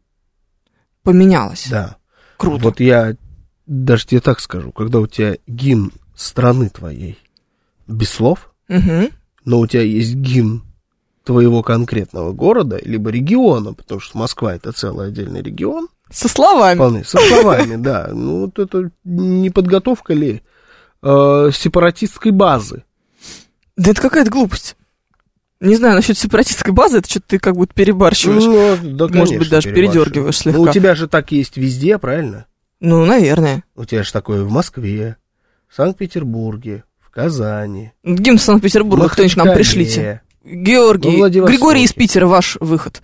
Поменялось. Да. Круто. Вот я даже тебе так скажу, когда у тебя гимн страны твоей без слов, угу. но у тебя есть гимн твоего конкретного города, либо региона, потому что Москва — это целый отдельный регион. Со словами. Вполне, со словами, да. Ну, вот это не подготовка ли э, сепаратистской базы? Да это какая-то глупость. Не знаю, насчет сепаратистской базы, это что-то ты как будто перебарщиваешь. Ну, да, может быть, даже передергиваешь слегка. Ну, у тебя же так есть везде, правильно? Ну, наверное. У тебя же такое в Москве, в Санкт-Петербурге, в Казани. Гимн Санкт-Петербурга, кто-нибудь нам пришлите. Георгий, ну, Григорий из Питера, ваш выход.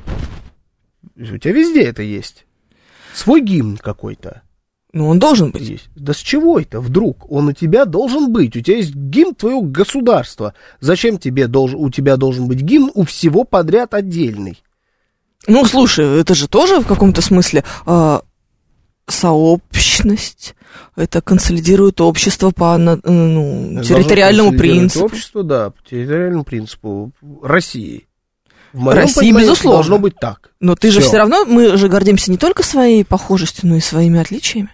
У тебя везде это есть. Свой гимн какой-то. Ну, он должен быть. Есть. Да с чего это вдруг? Он у тебя должен быть. У тебя есть гимн твоего государства. Зачем тебе должен, у тебя должен быть гимн у всего подряд отдельный? Ну, слушай, это же тоже в каком-то смысле э, сообщность. Это консолидирует общество по ну, территориальному принципу. Общество, да, по территориальному принципу России. В России, безусловно. Должно быть так. Но ты Всё. же все равно, мы же гордимся не только своей похожестью, но и своими отличиями.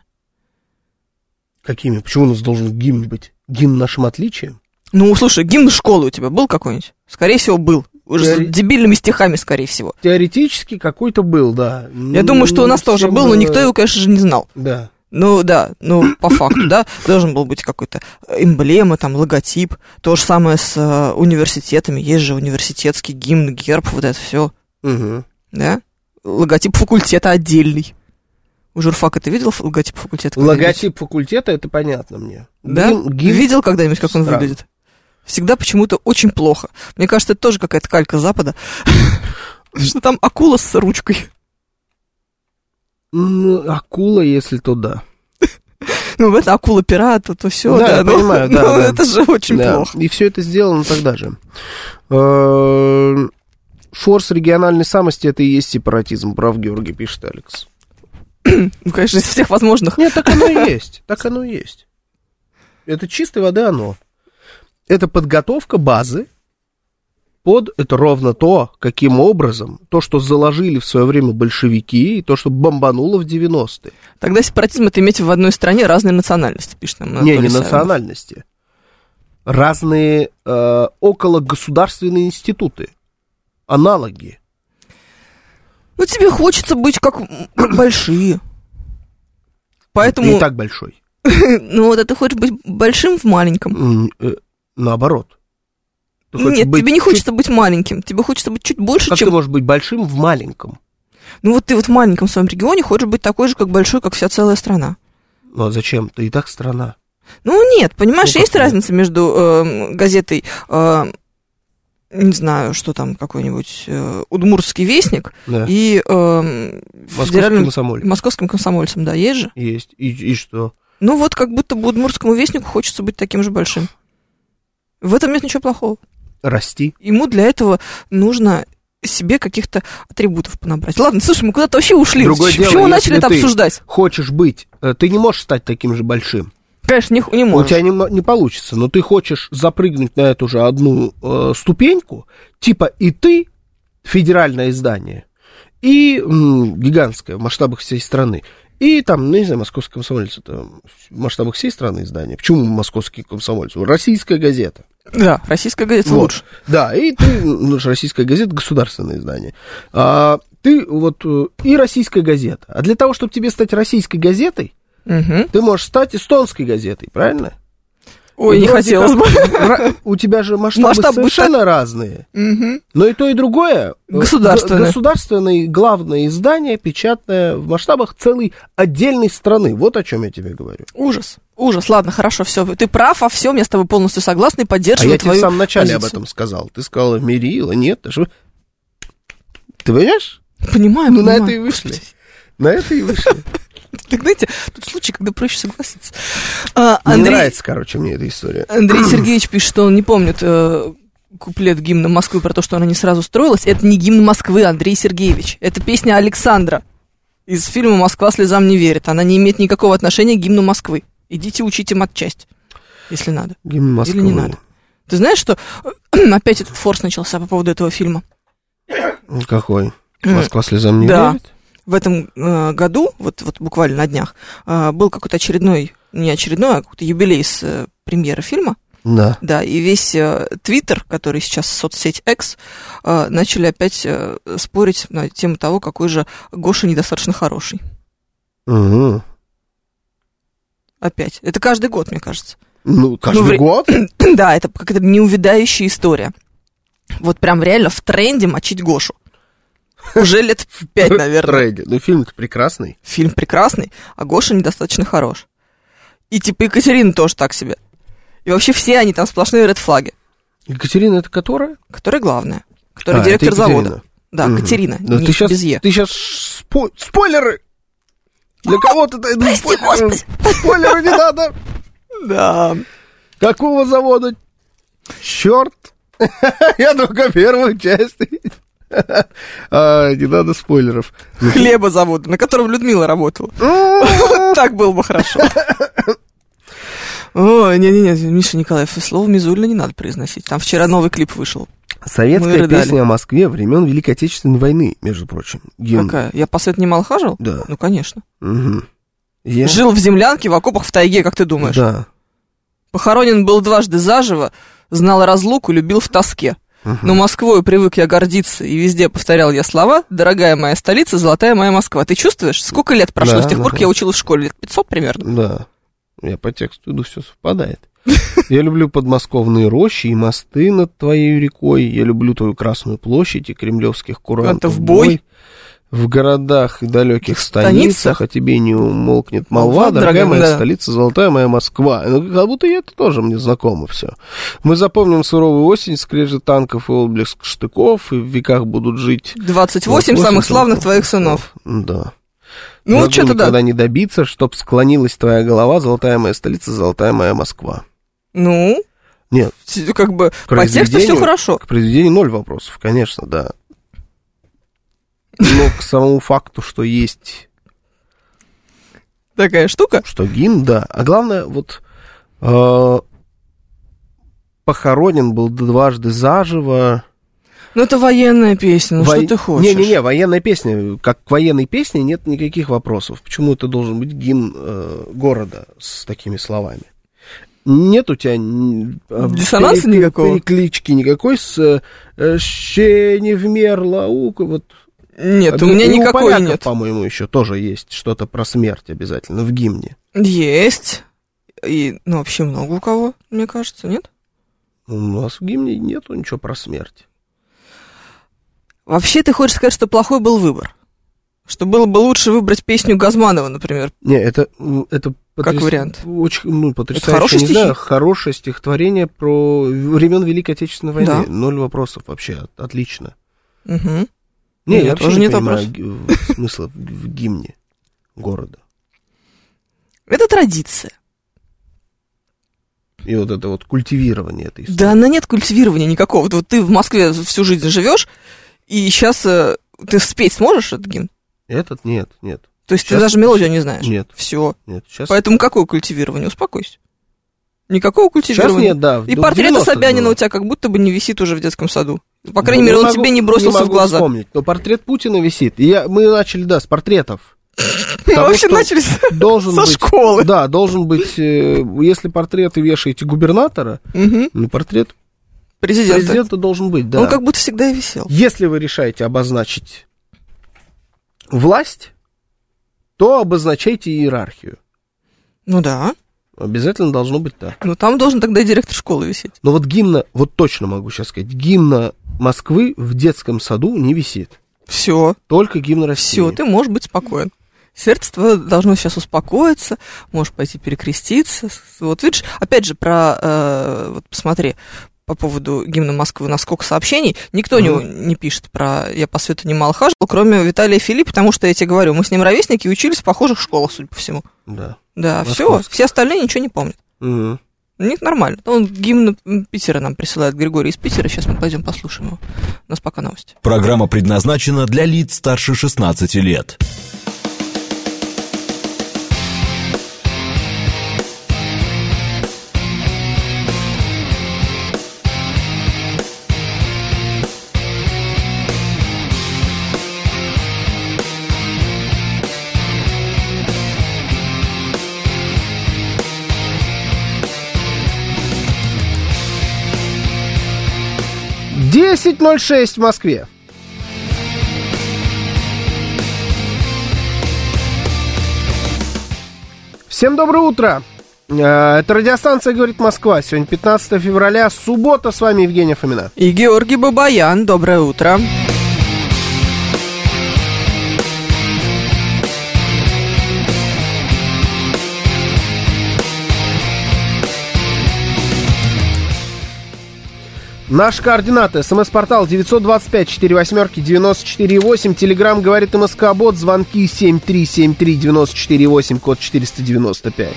Какими? Почему у нас должен гимн быть? Гимн нашим отличием? Ну, слушай, гимн школы у тебя был какой-нибудь? Скорее всего, был. Уже Теори... с дебильными стихами, скорее всего. Теоретически какой-то был, да. Я ну, думаю, что у нас тоже был, но никто его, конечно же, не знал. Да. Ну, да, ну, по факту, да, должен был быть какой-то эмблема, там, логотип. То же самое с э, университетами. Есть же университетский гимн, герб, вот это все. Угу. Да? Логотип факультета отдельный. У журфака ты видел логотип факультета? Логотип факультета, это понятно мне. Да? Гим, гим... Видел когда-нибудь, как он Странно. выглядит? Всегда почему-то очень плохо. Мне кажется, это тоже какая-то калька Запада. Что там акула с ручкой. Ну, акула, если то да. Ну, это акула-пират, то, то все. Да, да, я ну, понимаю, да. Ну, да. это же очень да. плохо. И все это сделано тогда же. Форс региональной самости — это и есть сепаратизм, прав Георгий, пишет Алекс. Ну, конечно, из всех возможных. Нет, так оно и есть. Так оно и есть. Это чистой воды оно. Это подготовка базы под это ровно то, каким образом, то, что заложили в свое время большевики, и то, что бомбануло в девяностые. Тогда сепаратизм — это иметь в одной стране разные национальности, пишет нам Не, не национальности. Разные э, окологосударственные институты. Аналоги. Ну, тебе хочется быть как, как большие. Поэтому... Не так большой. Ну, вот, а ты хочешь быть большим в маленьком. Наоборот. Нет, тебе не хочется быть маленьким. Тебе хочется быть чуть больше, как чем... Как ты можешь быть большим в маленьком? Ну, вот ты вот в маленьком своем регионе хочешь быть такой же, как большой, как вся целая страна. Ну, а зачем? Ты и так страна. Ну, нет, понимаешь, ну, есть разница между э, газетой... Э, не знаю, что там, какой-нибудь э, Удмуртский вестник, да. и э, Московским комсомольцем. Московским комсомольцем, да, есть же? Есть. И, и что? Ну вот как будто бы Удмуртскому вестнику хочется быть таким же большим. В этом нет ничего плохого. Расти. Ему для этого нужно себе каких-то атрибутов понабрать. Ладно, слушай, мы куда-то вообще ушли. Другое Почему дело, мы начали это обсуждать? Хочешь быть, ты не можешь стать таким же большим. Конечно, не, не можешь. У тебя не, не получится, но ты хочешь запрыгнуть на эту же одну э, ступеньку, типа и ты, федеральное издание, и м, гигантское в масштабах всей страны, и там, ну, не знаю, московский комсомолец, это в масштабах всей страны издание. Почему московский комсомолец? Российская газета. Да, российская газета вот. Лучше. Да, и ты, ну, российская газета, государственное издание. А, ты вот и российская газета. А для того, чтобы тебе стать российской газетой, угу. ты можешь стать эстонской газетой, правильно? Ой, и не хотелось бы. У тебя же масштабы Масштаб совершенно разные. Угу. Но и то, и другое государственное. Государственное главное издание, печатное в масштабах целой отдельной страны. Вот о чем я тебе говорю. Ужас. Ужас. Ладно, хорошо, все. Ты прав, а все, я с тобой полностью согласна и поддерживаю а я твою тебе в самом начале позицию. Об этом сказал. Ты сказала, Мирила, нет, ты же... Ты понимаешь? Понимаю, Ну, понимаю. на это и вышли. На это и вышли. Так, знаете, тут случай, когда проще согласиться. А, Андрей... Андрей... Не нравится, короче, мне эта история. Андрей Сергеевич пишет, что он не помнит э, куплет гимна Москвы про то, что она не сразу строилась. Это не гимн Москвы, Андрей Сергеевич. Это песня Александра из фильма «Москва слезам не верит». Она не имеет никакого отношения к гимну Москвы. Идите учите матчасть, если надо. Гимн Москвы. Или не надо. Ты знаешь, что опять этот форс начался по поводу этого фильма? Какой? «Москва слезам не да. верит»? В этом э, году, вот, вот буквально на днях, э, был какой-то очередной, не очередной, а какой-то юбилей с э, премьеры фильма. Да. Да, и весь Твиттер, э, который сейчас соцсеть X, э, начали опять э, спорить на тему того, какой же Гоша недостаточно хороший. Угу. Опять. Это каждый год, мне кажется. Ну, каждый ну, год? Да, это какая-то неувядающая история. Вот прям реально в тренде мочить Гошу. Уже лет в пять, наверное. Трейди. Ну, фильм-то прекрасный. Фильм прекрасный, а Гоша недостаточно хорош. И типа Екатерина тоже так себе. И вообще все они там сплошные редфлаги. Екатерина это которая? Которая главная. Которая а, директор завода. Да, угу. Катерина, да, не ты сейчас, без Е. Ты сейчас спо- спойлеры! Для кого-то это Прости, спойлеры. Спойлеры не надо! Да. Какого завода? Черт! Я только первую часть. А, не надо спойлеров. Хлебозавода, на котором Людмила работала. Так было бы хорошо. Ой, не-не-не, Миша Николаев, слово Мизулина не надо произносить. Там вчера новый клип вышел. Советская песня о Москве времен Великой Отечественной войны, между прочим. Гимн. Какая? Я по свету не мало хаживал? Да. Ну, конечно. Угу. Я... Жил в землянке, в окопах, в тайге, как ты думаешь? Да. Похоронен был дважды заживо, знал разлуку, любил в тоске. Uh-huh. Но Москвою привык я гордиться, и везде повторял я слова: «Дорогая моя столица, золотая моя Москва». Ты чувствуешь, сколько лет прошло да, с тех да, пор, да. как я училась в школе? Лет пятьсот примерно? Да. Я по тексту иду, все совпадает. Я люблю подмосковные рощи и мосты над твоей рекой. Я люблю твою Красную площадь и кремлевских курантов. Это в бой. В городах и далеких станицах, станицах а тебе не умолкнет молва, молва дорогая моя да. столица, золотая моя Москва. Ну, как будто это тоже мне знакомо все. Мы запомним суровую осень, скрежет танков и отблеск штыков, и в веках будут жить... двадцать восемь самых славных твоих сынов. Да. Ну, что-то да. Когда не добиться, чтоб склонилась твоя голова, золотая моя столица, золотая моя Москва. Ну? Нет. Как бы по тексту все хорошо. К произведению ноль вопросов, конечно, да. Но к самому факту, что есть... Такая штука? Что гимн, да. А главное, вот... Э, похоронен был дважды заживо. Ну, это военная песня, ну Во... что ты хочешь? Не-не-не, военная песня. Как к военной песне нет никаких вопросов. Почему это должен быть гимн э, города с такими словами? Нет у тебя диссонанса перек... никакого? Переклички никакой с э, «ще не вмерла ука», вот... Нет, у меня и никакой у поляков, нет. По-моему, еще тоже есть что-то про смерть обязательно в гимне. Есть. И, ну, вообще много у кого, мне кажется, нет? У нас в гимне нету ничего про смерть. Вообще, ты хочешь сказать, что плохой был выбор? Что было бы лучше выбрать песню Газманова, например? Не, это... это как потряс... вариант? Очень, ну, потрясающе, не стихи? знаю, хорошее стихотворение про времен Великой Отечественной войны. Да. Ноль вопросов вообще, отлично. Угу. Не, Нет, я вообще тоже не нет понимаю вопросов. Смысла в гимне города. Это традиция. И вот это вот культивирование этой истории. Да, она нет культивирования никакого. Вот ты в Москве всю жизнь живешь, и сейчас э, ты спеть сможешь этот гимн? Этот нет, нет. То есть Сейчас ты даже мелодию не знаешь? Нет. Все. Нет, сейчас... Поэтому какое культивирование? Успокойся. Никакого культивирования. Сейчас нет, да. И портрета Собянина было. у тебя как будто бы не висит уже в детском саду. По крайней Ну, мере, он могу, тебе не бросился не могу в глаза. Вспомнить, но портрет Путина висит. И я, мы начали, да, с портретов. Мы Того, вообще что начали должен со быть, школы. Да, должен быть, э, если портреты вешаете губернатора, Угу. ну, портрет Президента. президента должен быть, да. Он как будто всегда и висел. Если вы решаете обозначить власть, то обозначайте иерархию. Ну да. Обязательно должно быть так. Ну там должен тогда и директор школы висеть. Но вот гимна, вот точно могу сейчас сказать, гимна Москвы в детском саду не висит. Все. Только гимн России. Все, ты можешь быть спокоен. Сердце твое должно сейчас успокоиться, можешь пойти перекреститься. Вот видишь, опять же, про, э, вот посмотри, по поводу гимна Москвы, насколько сообщений, никто mm-hmm. не, не пишет про «Я по свету немало хаживал», кроме Виталия Филиппа, потому что я тебе говорю, мы с ним ровесники и учились в похожих школах, судя по всему. Да. Да, все, все остальные ничего не помнят. Mm-hmm. У них нормально. Он гимн Питера нам присылает, Григорий из Питера. Сейчас мы пойдем послушаем его. У нас пока новости. Программа предназначена для лиц старше шестнадцати лет. десять ноль шесть в Москве. Всем доброе утро. Это радиостанция «Говорит Москва». Сегодня пятнадцатое февраля, суббота. С вами Евгения Фомина. И Георгий Бабаян. Доброе утро. Наши координаты. СМС-портал девятьсот двадцать пять сорок восемь девяносто четыре восемь. Телеграм «Говорит МСК-бот». Звонки семь три семь три девяносто четыре восемь, код четыреста девяносто пять.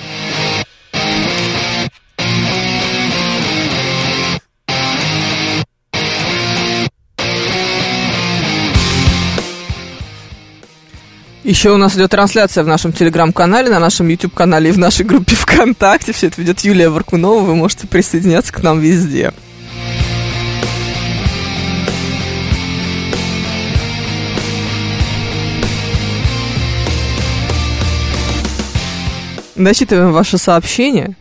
Еще у нас идет трансляция в нашем телеграм-канале, на нашем YouTube-канале и в нашей группе ВКонтакте. Все это ведет Юлия Варкунова. Вы можете присоединяться к нам везде. Дочитываем ваше сообщение.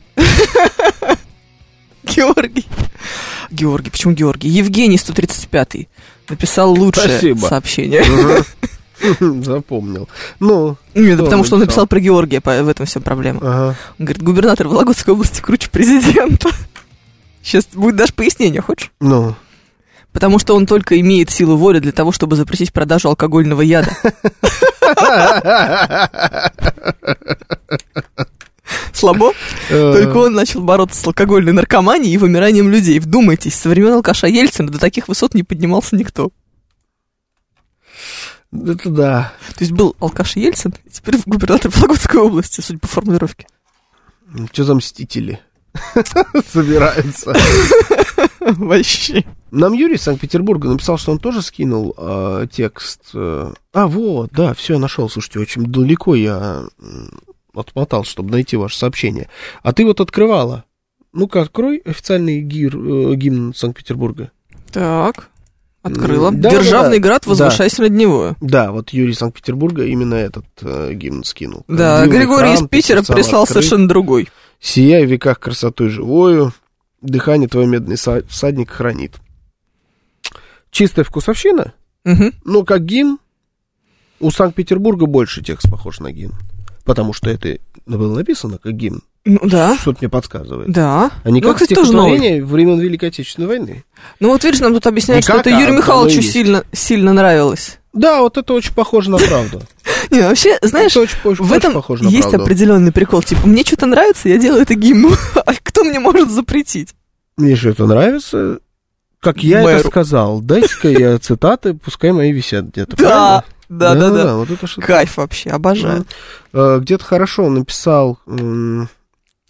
Георгий. Георгий, почему Георгий? Евгений сто тридцать пятый написал лучшее Спасибо. сообщение. Запомнил. Ну, Нет, потому что он написал про Георгия, в этом вся проблема. Ага. Он говорит, губернатор Вологодской области круче президента. Сейчас будет даже пояснение, хочешь? Ну. Потому что он только имеет силу воли для того, чтобы запретить продажу алкогольного яда. Слабо? Только он начал бороться с алкогольной наркоманией и вымиранием людей. Вдумайтесь, со времен алкаша Ельцина до таких высот не поднимался никто. Это да. То есть был алкаш Ельцин, и теперь губернатор Вологодской области, судя по формулировке. Что за мстители собираются? Вообще. Нам Юрий из Санкт-Петербурга написал, что он тоже скинул э, текст. Э, а, вот, да, все, я нашел. Слушайте, очень далеко я э, отмотал, чтобы найти ваше сообщение. А ты вот открывала. Ну-ка, открой официальный гир, э, гимн Санкт-Петербурга. Так, открыла. Да, Державный да, град, возвышайся да. над Невою. Да, вот Юрий из Санкт-Петербурга именно этот э, гимн скинул. Да, Дивный Григорий храм, из Питера прислал открыт. совершенно другой. Сияй в веках красотой живою, дыхание твой медный всадник хранит. Чистая вкусовщина, Угу. но как гимн, у Санкт-Петербурга больше текст похож на гимн. Потому что это было написано как гимн. Ну да. Что-то мне подсказывает. Да. А не Ну, как кстати, тоже новый. стихотворение времен Великой Отечественной войны. Ну вот видишь, нам тут объясняют, что Никак, это а Юрию оно Михайловичу есть. сильно, сильно нравилось. Да, вот это очень похоже на правду. Не, вообще, знаешь, Это очень, очень, в очень этом похоже на есть правду. определенный прикол. Типа, мне что-то нравится, я делаю это гимну. А кто мне может запретить? Мне что это нравится, как я Мэру. это сказал. Дайте-ка я цитаты, пускай мои висят где-то. Да, правильно? да, да, да. Вот это что-то. Кайф вообще, обожаю. Э, Где-то хорошо написал м,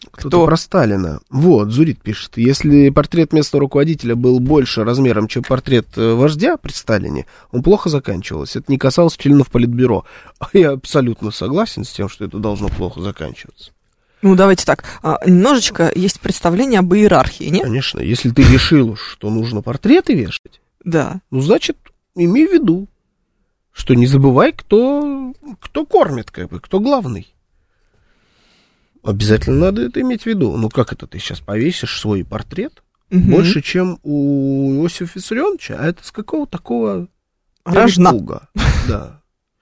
Кто-то Кто? про Сталина. Вот, Зурит пишет. Если портрет местного руководителя был больше размером, чем портрет вождя при Сталине, он плохо заканчивался. Это не касалось членов Политбюро. Я абсолютно согласен с тем, что это должно плохо заканчиваться. Ну, давайте так. Немножечко есть представление об иерархии, нет? Конечно. Если ты решил, что нужно портреты вешать, да. Ну, значит, имей в виду, что не забывай, кто, кто кормит, как бы, кто главный. Обязательно надо это иметь в виду. Ну, как это ты сейчас повесишь свой портрет угу. больше, чем у Иосифа Виссарионовича? А это с какого такого рожна. Да.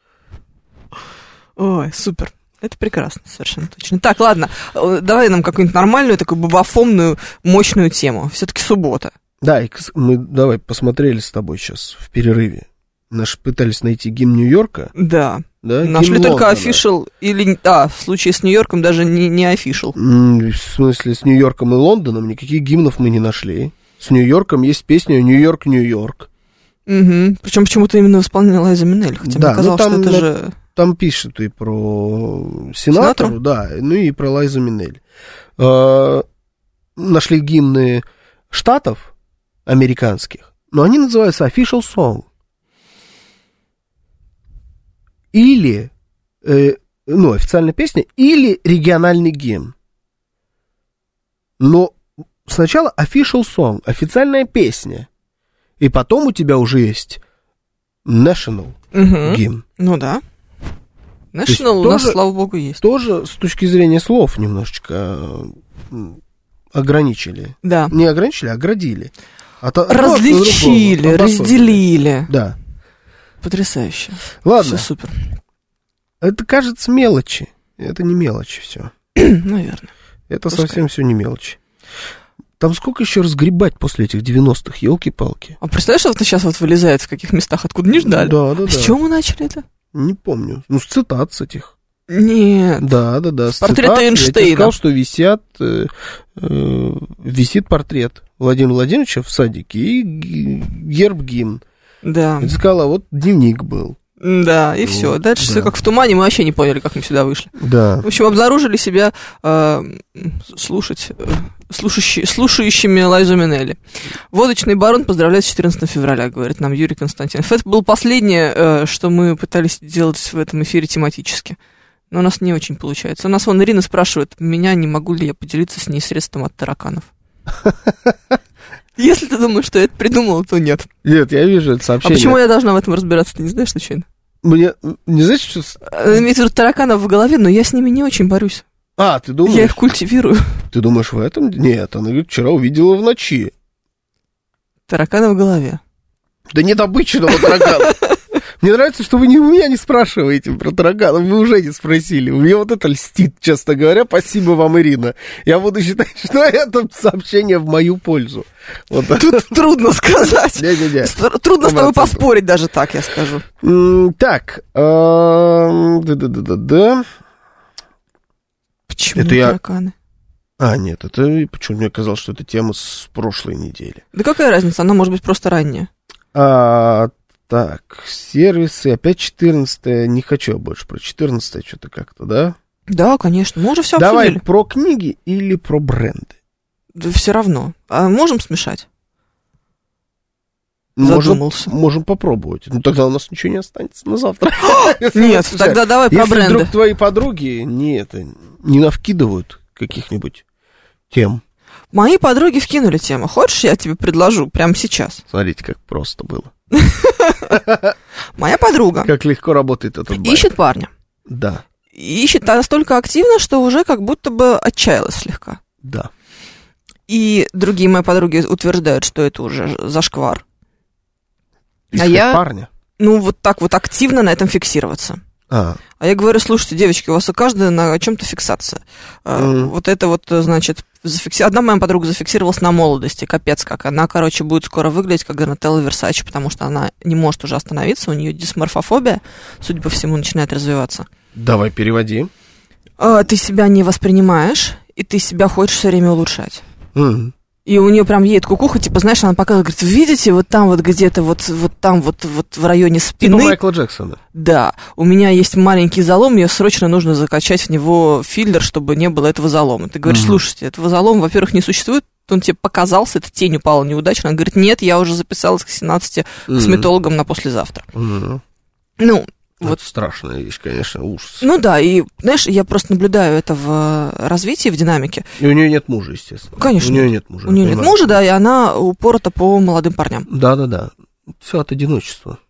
Ой, супер. Это прекрасно, совершенно точно. Так, ладно, давай нам какую-нибудь нормальную, такую бабафомную, мощную тему. Все-таки суббота. Да, и мы давай посмотрели с тобой сейчас в перерыве. Наши пытались найти гимн Нью-Йорка. Да. Да, нашли только official, или, а, в случае с Нью-Йорком даже не, не official. В смысле, с Нью-Йорком и Лондоном никаких гимнов мы не нашли. С Нью-Йорком есть песня «Нью-Йорк, Нью-Йорк». Угу. Причем почему-то именно в исполнении Лайза Минелли, хотя да, мне казалось, ну, там, что это на, же... Там пишут и про сенаторов, Сенатору? Да, ну и про Лайзу Минелли. Э, нашли гимны штатов американских, но они называются official song. Или, э, ну, официальная песня, или региональный гимн. Но сначала official song, официальная песня. И потом у тебя уже есть national угу. гимн. Ну да. National у нас, слава богу, есть. Тоже с точки зрения слов немножечко ограничили. Да. Не ограничили, а оградили. От, Различили, от разделили. Да. Потрясающе. Ладно. Все супер. Это кажется мелочи. Это не мелочи все. Наверное. Это Пускай. Совсем все не мелочи. Там сколько еще разгребать после этих девяностых, елки-палки. А представляешь, что вот сейчас вот вылезает в каких местах, откуда не ждали? Да, да, да. С чего мы начали это? Не помню. Ну, с цитат с этих. Нет. Да, да, да. С портрета Эйнштейна. Я тебе сказал, что висят, э, э, висит портрет Владимира Владимировича в садике и герб гимн. Да. Я сказала, вот дневник был. Да, и вот, все. Дальше да. все как в тумане, мы вообще не поняли, как мы сюда вышли. Да. В общем, обнаружили себя э, слушать, э, слушающий, слушающими Лайзу Минелли. Водочный барон поздравляет с четырнадцатого февраля, говорит нам Юрий Константинов. Это было последнее, э, что мы пытались делать в этом эфире тематически. Но у нас не очень получается. У нас вон Ирина спрашивает, меня, не могу ли я поделиться с ней средством от тараканов. Если ты думаешь, что я это придумала, то нет. Нет, я вижу это сообщение. А почему я должна в этом разбираться, ты не знаешь случайно? Мне, не знаешь, что... Имеется в виду тараканов в голове, но я с ними не очень борюсь. А, ты думаешь? Я их культивирую. Ты думаешь в этом? Нет, она говорит, вчера увидела в ночи. Тараканы в голове. Да нет обычного таракана. Мне нравится, что вы не, у меня не спрашиваете про тараканов, вы уже не спросили. Мне вот это льстит, честно говоря. Спасибо вам, Ирина. Я буду считать, что это сообщение в мою пользу. Вот. Тут трудно сказать. Не-не-не. Трудно с тобой поспорить даже так, я скажу. Так. Да-да-да-да. Почему тараканы? А, нет, это почему мне казалось, что это тема с прошлой недели. Да какая разница, она может быть просто ранняя. А... Так, сервисы, опять четырнадцатое, не хочу я больше про четырнадцатое, что-то как-то, да? Да, конечно, мы уже все Давай обсудили. Про книги или про бренды? Да все равно. А можем смешать? Можем, Задумался. Можем попробовать. Ну, тогда у нас ничего не останется на завтра. Нет, тогда давай про бренды. Если вдруг твои подруги не, это, не навкидывают каких-нибудь тем. Мои подруги вкинули тему. Хочешь, я тебе предложу прямо сейчас? Смотрите, как просто было. Моя подруга. Как легко работает этот байк. Ищет парня. Да. Ищет настолько активно, что уже как будто бы отчаялась слегка. Да. И другие мои подруги утверждают, что это уже зашквар. Искать а я, парня? Ну, вот так вот активно на этом фиксироваться. А, а я говорю, слушайте, девочки, у вас у каждой на чем-то фиксация. Mm. Вот это вот, значит, зафикси... одна моя подруга зафиксировалась на молодости, капец как. Она, короче, будет скоро выглядеть как Донателла Версаче, потому что она не может уже остановиться, у нее дисморфофобия, судя по всему, начинает развиваться. Давай переводи. Ты себя не воспринимаешь, и ты себя хочешь все время улучшать. Mm. И у нее прям едет кукуха, типа, знаешь, она показывает, говорит, видите, вот там вот где-то, вот, вот там вот, вот в районе спины. Типа Майкла Джексона. Да, у меня есть маленький залом, мне срочно нужно закачать в него филлер, чтобы не было этого залома. Ты говоришь, mm-hmm. слушайте, этого залома, во-первых, не существует, он тебе показался, эта тень упала неудачно. Она говорит, нет, я уже записалась к семнадцати mm-hmm. косметологам на послезавтра. Mm-hmm. Ну, это вот. Страшная вещь, конечно, ужас. Ну да, и, знаешь, я просто наблюдаю это в развитии, в динамике. И у нее нет мужа, естественно. Конечно. У нее нет мужа. У нее нет мужа, да, и она упорота по молодым парням. Да-да-да. Все от одиночества.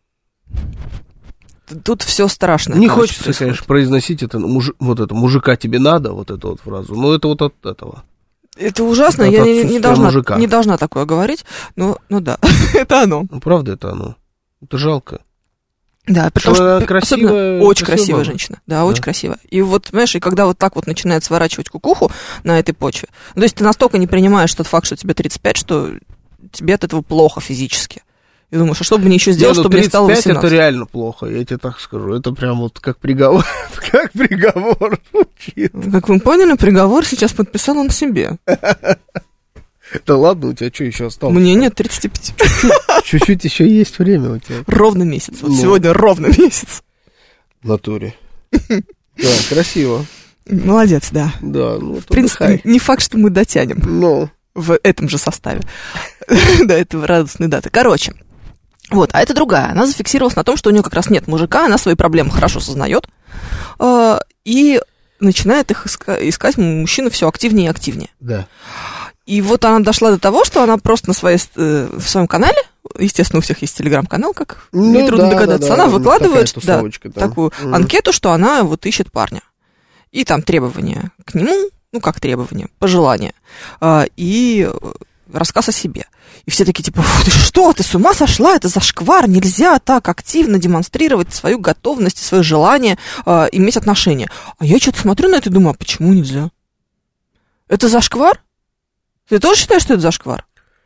Тут все страшно. Не хочется, происходит. Конечно, произносить это, муж, вот это, мужика тебе надо, вот эту вот фразу, но это вот от этого. Это ужасно, это я не, не, должна, не должна такое говорить, но, ну да, это оно. Ну, правда, это оно. Это жалко. Да, потому что, красивая, очень красивая женщина, да, да, очень красивая. И вот, понимаешь, и когда вот так вот начинает сворачивать кукуху на этой почве, ну, то есть ты настолько не принимаешь тот факт, что тебе тридцать пять, что тебе от этого плохо физически. И думаешь, а что бы мне еще сделать, не, ну, чтобы мне стало восемнадцать? Это реально плохо, я тебе так скажу. Это прям вот как приговор, как приговор. Как вы поняли, приговор сейчас подписал он себе. Да ладно, у тебя что еще осталось? Мне нет тридцати пяти. Чуть-чуть еще есть время у тебя. Ровно месяц. Вот сегодня ровно месяц. В натуре. Да, красиво. Молодец, да. Да, ну, в принципе, не факт, что мы дотянем. Ну. В этом же составе. До этого радостной даты. Короче. Вот, а это другая. Она зафиксировалась на том, что у нее как раз нет мужика, она свои проблемы хорошо сознает. И начинает их искать мужчину все активнее и активнее. Да. И вот она дошла до того, что она просто на своей, э, в своем канале, естественно, у всех есть телеграм-канал, как ну, нетрудно да, догадаться, да, да, она выкладывает да, такую mm. анкету, что она вот ищет парня. И там требования к нему, ну как требования, пожелания, э, и рассказ о себе. И все такие типа, ты что, ты с ума сошла, это зашквар, нельзя так активно демонстрировать свою готовность, свое желание э, иметь отношения. А я что-то смотрю на это и думаю, а почему нельзя? Это зашквар? Ты тоже считаешь, что это зашквар?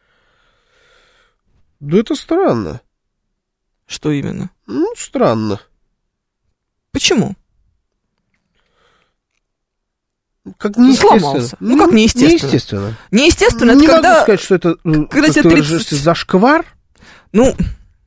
Да это странно. Что именно? Ну, странно. Почему? Как неестественно. Сломался. Ну, как неестественно. Неестественно. Неестественно, не это когда... могу сказать, что это, когда как тебе ты выражаешься, зашквар. Ну...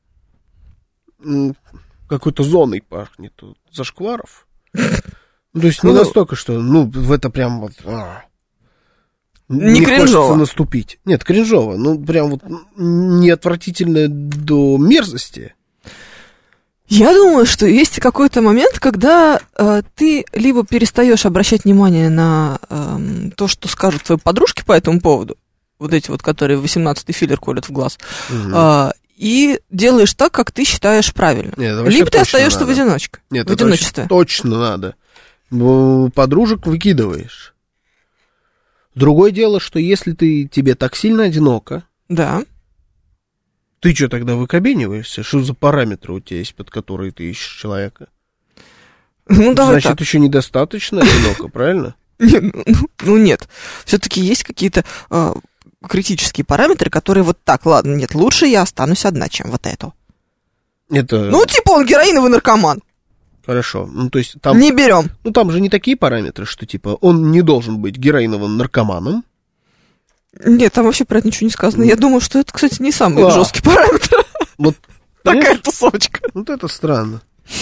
Какой-то зоной пахнет. Зашкваров. То есть не настолько, что, ну, в это прям вот... Не, не кринжово. Хочется наступить. Нет, кринжово. Ну, прям вот не отвратительно до мерзости. Я думаю, что есть какой-то момент, когда э, ты либо перестаешь обращать внимание на э, то, что скажут твои подружки по этому поводу, вот эти вот, которые восемнадцатый филлер колят в глаз, угу. э, и делаешь так, как ты считаешь правильно. Нет, либо ты остаешься в одиночке. Нет, в это одиночестве. Точно надо. Подружек выкидываешь. Другое дело, что если ты, тебе так сильно одиноко, да. Ты что тогда выкобениваешься? Что за параметры у тебя есть, под которые ты ищешь человека? Ну, давай Значит, так. еще недостаточно одиноко, правильно? Ну, нет. Все-таки есть какие-то э, критические параметры, которые вот так, ладно, нет, лучше я останусь одна, чем вот эту. Это... Ну, типа он героиновый наркоман. Хорошо. Ну, то есть там... Не берем. Ну, там же не такие параметры, что, типа, он не должен быть героиновым наркоманом. Нет, там вообще про это ничего не сказано. Я думаю, что это, кстати, не самый а. жесткий параметр. Вот, такая тусовочка. Вот это странно.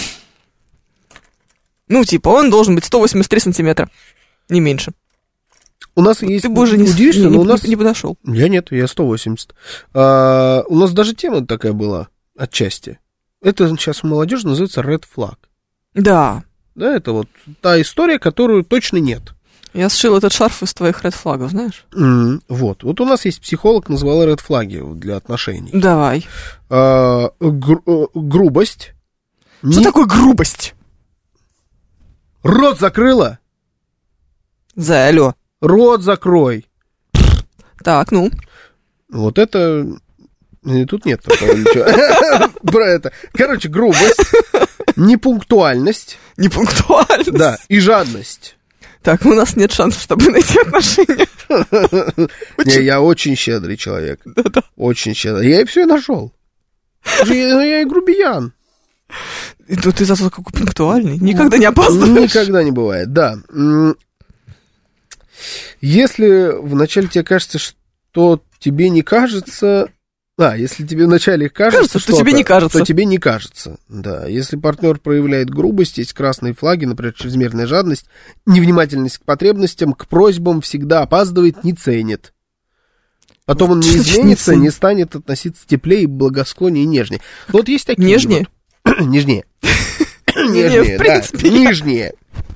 Ну, типа, он должен быть сто восемьдесят три сантиметра, не меньше. У нас есть... Ты бы уже не, удивительно, не, но у нас... не подошел. Я нет, я сто восемьдесят. А, у нас даже тема такая была, отчасти. Это сейчас у молодежи называется red flag. Да. Да, это вот та история, которую точно нет. Я сшил этот шарф из твоих red флагов, знаешь? Mm, вот. Вот у нас есть психолог, назвала red флаги для отношений. Давай. А, гру- грубость. Что Не... такое грубость? Рот закрыла? За, алло. Рот закрой. Так, ну. Вот это... И тут нет такого ничего. Про это. Короче, грубость, непунктуальность. Непунктуальность. Да, и жадность. Так, у нас нет шансов с тобой найти отношения. Не, я очень щедрый человек. Очень щедрый. Я и все и нашел. Я и грубиян. И тут ты зато какой пунктуальный. Никогда не опаздываешь. Никогда не бывает, да. Если вначале тебе кажется, что то тебе не кажется... А, если тебе вначале кажется, кажется что тебе не кажется. то тебе не кажется. Да, если партнер проявляет грубость, есть красные флаги, например, чрезмерная жадность, невнимательность к потребностям, к просьбам, всегда опаздывает, не ценит. Потом он не изменится, не станет относиться теплее, благосклоннее и нежнее. Но вот есть такие... Нежнее? Вот. Нежнее. Нежнее, да. Нижнее.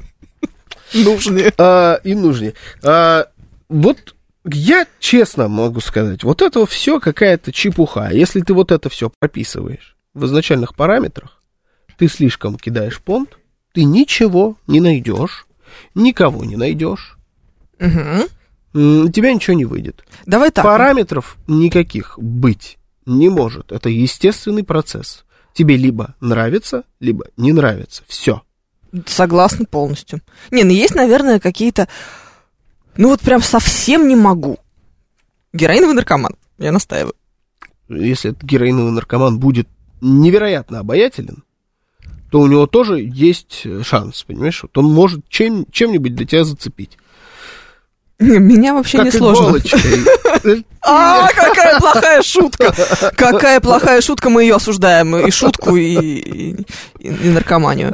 Нужнее. И нужнее. Вот... Я честно могу сказать, вот это все какая-то чепуха. Если ты вот это все прописываешь в изначальных параметрах, ты слишком кидаешь понт, ты ничего не найдешь, никого не найдешь, угу. у тебя ничего не выйдет. Давай так. Параметров никаких быть не может. Это естественный процесс. Тебе либо нравится, либо не нравится. Все. Согласна полностью. Не, ну есть, наверное, какие-то... Ну вот прям совсем не могу. Героиновый наркоман, я настаиваю. Если этот героиновый наркоман будет невероятно обаятелен, то у него тоже есть шанс, понимаешь? Вот он может чем, чем-нибудь для тебя зацепить. Меня вообще как не сложно. А, какая плохая шутка! Какая плохая шутка, мы ее осуждаем. И шутку, и наркоманию.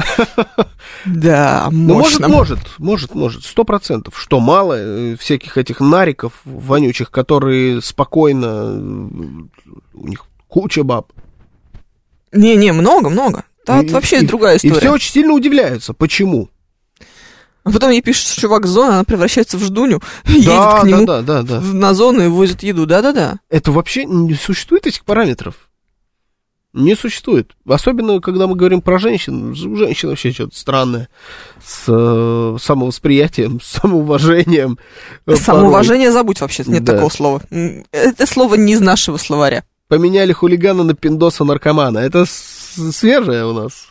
Да, мощно. Может, может, может, сто процентов. Что мало всяких этих нариков вонючих, которые спокойно, у них куча баб. Не-не, много-много. Тут вообще другая история. И все очень сильно удивляются. Почему? А потом ей пишет, что чувак с зоны, она превращается в ждуню, да, едет к нему да, да, да, да. на зону и возит еду. Да-да-да. Это вообще не существует этих параметров. Не существует. Особенно, когда мы говорим про женщин. У женщин вообще что-то странное. С э, самовосприятием, с самоуважением. Самоуважение забудь вообще, нет да. такого слова. Это слово не из нашего словаря. Поменяли хулигана на пиндоса-наркомана. Это свежее у нас.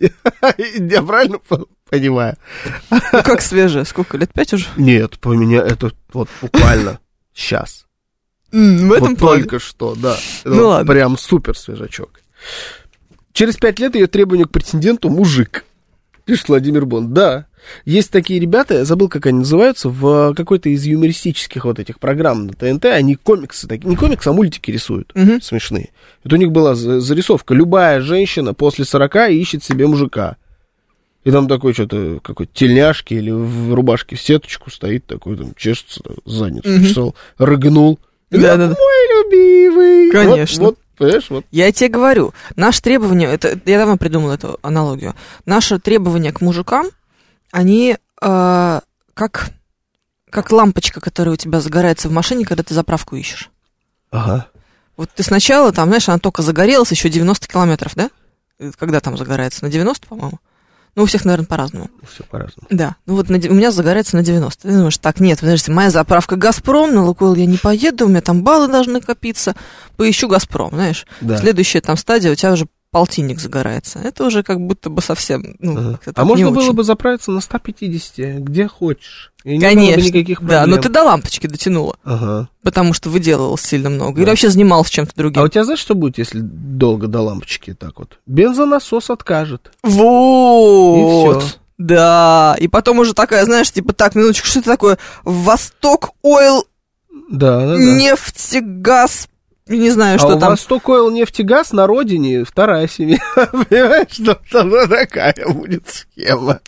Я правильно понимаю? Ну, как свежее? Сколько, лет пять уже? Нет, поменяли, это вот буквально сейчас. Mm, в этом вот плане. Только что, да. Ну вот ладно. Прям супер свежачок. Через пять лет ее требование к претенденту мужик. Пишет Владимир Бон. Да, есть такие ребята, я забыл, как они называются, в какой-то из юмористических вот этих программ на ТНТ, они комиксы, такие, не комиксы, а мультики рисуют, uh-huh. смешные. Это у них была зарисовка, любая женщина после сорока ищет себе мужика. И там такой что-то, какой-то тельняшки или в рубашке в сеточку стоит такой, там чешется, задницу uh-huh. почесал, рыгнул. Да-да-да. Мой любимый. Конечно. Вот, вот. Понимаешь, вот. Я тебе говорю, наше требование, это, я давно придумала эту аналогию, наши требования к мужикам, они э, как, как лампочка, которая у тебя загорается в машине, когда ты заправку ищешь. Ага. Вот ты сначала, там, знаешь, она только загорелась, еще девяносто километров, да? Когда там загорается? На девяносто, по-моему? Ну, у всех, наверное, по-разному. Все по-разному. Да. Ну, вот на, у меня загорается на девяносто. Ты думаешь, так, нет, подождите, моя заправка «Газпром», на «Лукойл» я не поеду, у меня там баллы должны копиться, поищу «Газпром», знаешь. Да. Следующая там стадия, у тебя уже полтинник загорается. Это уже как будто бы совсем, ну, ага. как-то А можно было очень. бы заправиться на сто пятьдесят, где хочешь. И не Конечно, было бы никаких проблем. да, но ты до лампочки дотянула, ага. потому что выделывалось сильно много, да. Или вообще занимался чем-то другим. А у тебя знаешь, что будет, если долго до лампочки так вот? Бензонасос откажет. Вот. И все. Да, и потом уже такая, знаешь, типа, так, минуточку, что это такое? Восток Ойл, да, да, да. нефтегаз, не знаю, что а там. А у Восток Ойл, нефтегаз на родине вторая семья. Понимаешь, что там такая будет схема.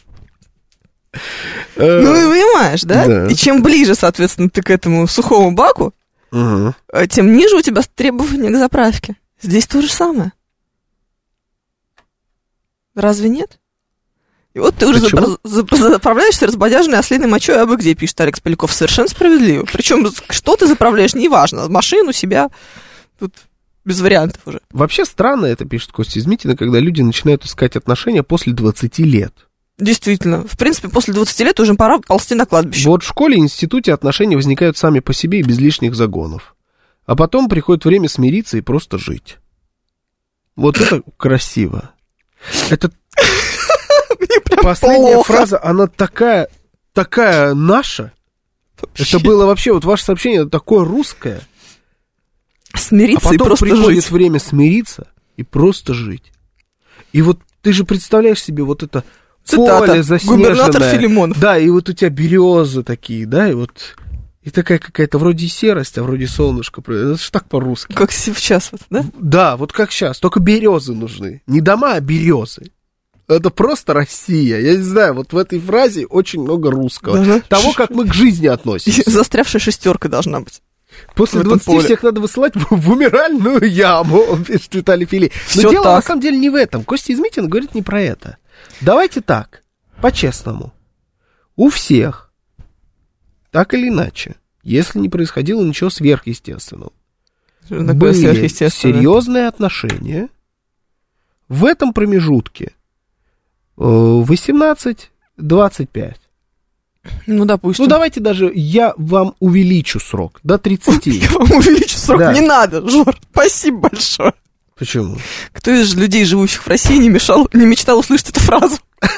Ну, ты понимаешь, да? да? И чем ближе, соответственно, ты к этому сухому баку, угу. тем ниже у тебя требования к заправке. Здесь то же самое. Разве нет? И вот ты уже запра- заправляешься разбодяженной ослиной мочой, а бы где, пишет Алекс Поляков. Совершенно справедливо. Причем, что ты заправляешь, неважно. Машину, себя, тут без вариантов уже. Вообще странно это, пишет Костя Измитина, когда люди начинают искать отношения после двадцати лет. Действительно. В принципе, после двадцати лет уже пора ползти на кладбище. Вот в школе и институте отношения возникают сами по себе и без лишних загонов. А потом приходит время смириться и просто жить. Вот это красиво. Это... Последняя плохо. Фраза, она такая, такая наша. Вообще. Это было вообще, вот ваше сообщение, это такое русское. Смириться а и просто жить. А потом приходит время смириться и просто жить. И вот ты же представляешь себе вот это цитата. Поле заснеженное. Губернатор Филимонов. Да, и вот у тебя березы такие, да, и вот И такая какая-то вроде серость, а вроде солнышко. Это же так по-русски. Как сейчас, вот, да? Да, вот как сейчас. Только березы нужны. Не дома, а березы. Это просто Россия. Я не знаю, вот в этой фразе очень много русского. Должна... Того, как мы к жизни относимся. Застрявшая шестерка должна быть. После двадцати всех надо высылать в, в умиральную яму, пишет Виталий Фили. Но Всё дело так. на самом деле не в этом. Костя Измитин говорит не про это. Давайте так, по-честному. У всех, так или иначе, если не происходило ничего сверхъестественного, были серьезные отношения в этом промежутке восемнадцать двадцать пять. Ну, допустим. Ну, давайте даже я вам увеличу срок до тридцати. Я вам увеличу срок, да. Не надо, Жор, спасибо большое. Почему? Кто из людей, живущих в России, не, мешал, не мечтал услышать эту фразу?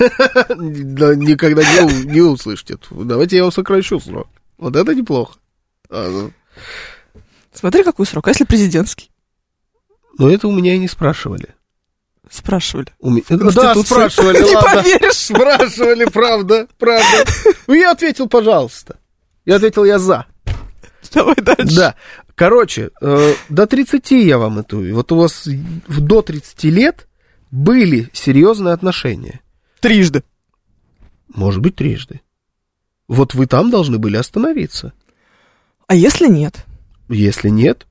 Да, никогда не, не услышите. Давайте я вам сокращу срок. Вот это неплохо. А, ну. Смотри, какой срок, а если президентский? Ну, это у меня и не спрашивали. Спрашивали. У меня... Да, спрашивали, не ладно. Поверишь. Спрашивали, правда, правда. Ну, я ответил, пожалуйста. Я ответил, я за. Давай дальше. Да. Короче, э, до тридцати я вам это... Вот у вас до тридцати лет были серьезные отношения. Трижды. Может быть, трижды. Вот вы там должны были остановиться. А если нет? Если нет,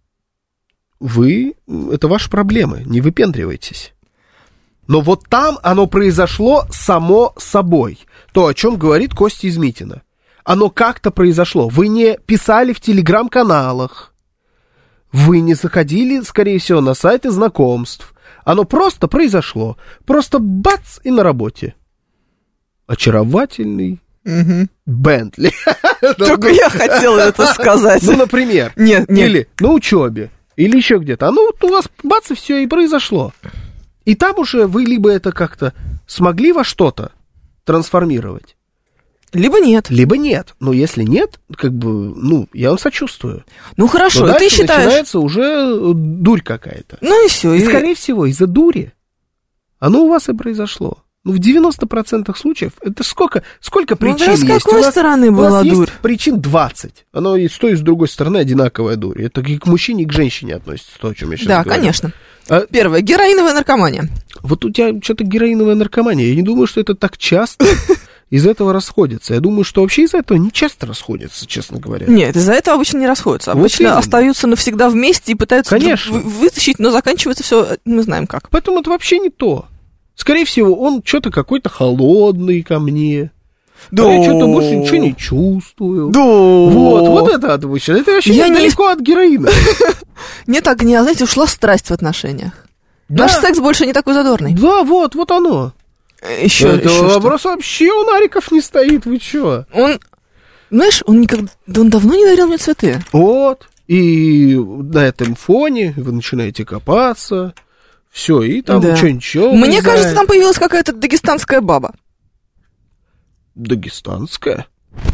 вы... Это ваши проблемы. Не выпендривайтесь. Но вот там оно произошло само собой. То, о чем говорит Костя Измитина. Оно как-то произошло. Вы не писали в телеграм-каналах. Вы не заходили, скорее всего, на сайты знакомств. Оно просто произошло. Просто бац, и на работе. Очаровательный Бентли. Только я хотела это сказать. Ну, например. Нет, нет. Или на учебе. Или еще где-то. А ну, вот у вас бац, и все, и произошло. И там уже вы либо это как-то смогли во что-то трансформировать, либо нет. Либо нет. Но если нет, как бы, ну, я вам сочувствую. Ну, хорошо, но ты считаешь... начинается уже дурь какая-то. Ну, и все. И, и, скорее всего, из-за дури оно у вас и произошло. Ну, в девяноста процентах случаев, это сколько, сколько причин ну, да, есть? С какой у вас, стороны была у вас дурь? Есть причин двадцать. Оно и с той, и с другой стороны одинаковая дурь. Это и к мужчине, и к женщине относится, то, о чем я сейчас да, говорю. Да, конечно. А, Первое, героиновая наркомания. Вот у тебя что-то героиновая наркомания. Я не думаю, что это так часто из этого расходятся. Я думаю, что вообще из-за этого не часто расходятся, честно говоря. Нет, из-за этого обычно не расходятся. Обычно вот остаются навсегда вместе и пытаются Конечно. вытащить, но заканчивается все, мы знаем как. Поэтому это вообще не то. Скорее всего, он что-то какой-то холодный ко мне. Да. А я что-то больше ничего не чувствую. Да. Вот, вот это обычно. Это вообще я недалеко не... от героина. Нет огня, знаете, ушла страсть в отношениях. Да. Наш секс больше не такой задорный. Да, вот, вот оно. Еще, это еще вопрос что? Вообще у нариков не стоит, вы чё? Он, знаешь, он никогда, да он давно не дарил мне цветы. Вот, и на этом фоне вы начинаете копаться, все, и там да. что-нибудь. Мне кажется, там появилась какая-то дагестанская баба. Дагестанская?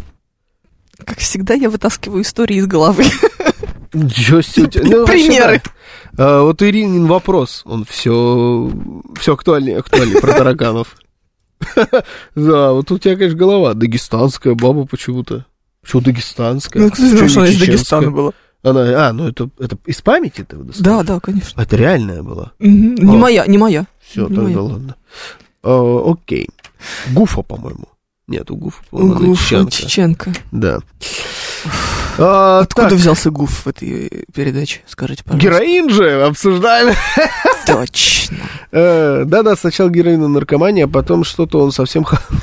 Как всегда, я вытаскиваю истории из головы. Ничего себе. Ну, примеры. А, вот Иринин вопрос, он все, все актуальнее, актуальнее про тараканов. Да, вот у тебя, конечно, голова. Дагестанская баба почему-то. Почему дагестанская? Ну, кстати, что она из Дагестана была. Она, а, ну это, это из памяти ты достаешь? Да, да, конечно. Это реальная была? Угу. Не а, моя, не моя. Все, не тогда моя. ладно. А, окей. Гуфа, по-моему. Нет, у Гуфа, по-моему, Гуфа, Чеченко. Да. А, Откуда так. взялся Гуф в этой передаче? Скажите, пожалуйста. Героин же обсуждаем. Точно. Да-да, сначала героин и наркомания, а потом что-то он совсем...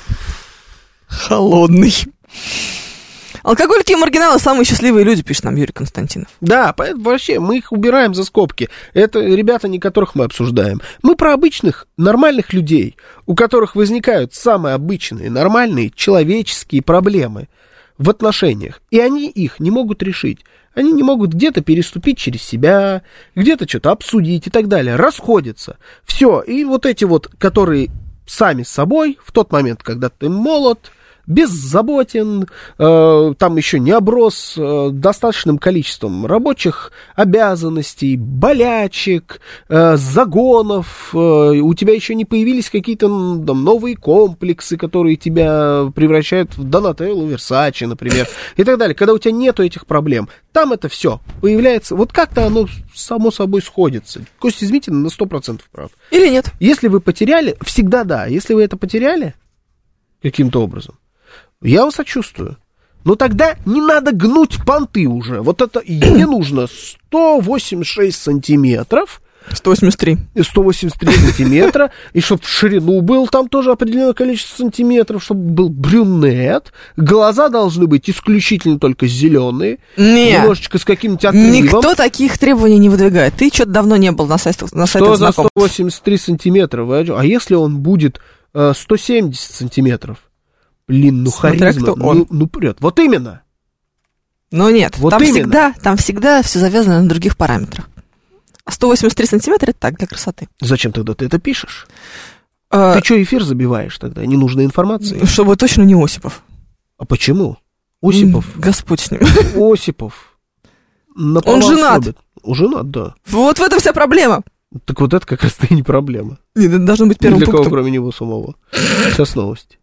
Холодный. Алкоголики и маргиналы самые счастливые люди, пишет нам Юрий Константинов. Да, поэтому вообще мы их убираем за скобки. Это ребята, не которых мы обсуждаем. Мы про обычных, нормальных людей, у которых возникают самые обычные, нормальные человеческие проблемы в отношениях. И они их не могут решить. Они не могут где-то переступить через себя, где-то что-то обсудить и так далее. Расходятся. Все. И вот эти вот, которые сами с собой, в тот момент, когда ты молод, беззаботен, э, там еще не оброс э, достаточным количеством рабочих обязанностей, болячек, э, загонов, э, у тебя еще не появились какие-то там, новые комплексы, которые тебя превращают в Донателло, Версаче, например, и так далее. Когда у тебя нету этих проблем, там это все появляется, вот как-то оно само собой сходится. Костя Измитин на сто процентов прав. Или нет? Если вы потеряли, всегда да, если вы это потеряли каким-то образом, я вас сочувствую. Но тогда не надо гнуть понты уже. Вот это мне нужно сто восемьдесят шесть сантиметров. сто восемьдесят три. сто восемьдесят три сантиметра. И чтобы в ширину был там тоже определенное количество сантиметров, чтобы был брюнет. Глаза должны быть исключительно только зеленые. Нет. Немножечко с каким-то отливом. Никто таких требований не выдвигает. Ты что-то давно не был на сайтах, на сайтах Что за знакомств. сто восемьдесят три сантиметра? А если он будет э, сто семьдесят сантиметров? Блин, ну Смотря харизма, кто он. ну, ну прет. Вот именно. Но нет, Вот там, именно. всегда, там всегда все завязано на других параметрах. А сто восемьдесят три сантиметра — это так, для красоты. Зачем тогда ты это пишешь? А, Ты что, эфир забиваешь тогда? Ненужной информации? чтобы точно не Осипов. А почему? Осипов. М, Господь с ним. Осипов. На Он повал женат. срубит. Он женат, да. Вот в этом вся проблема. Так вот это как раз-то и не проблема. Нет, это должно быть Ни первым для кого, пунктом. кроме него самого. Сейчас новости.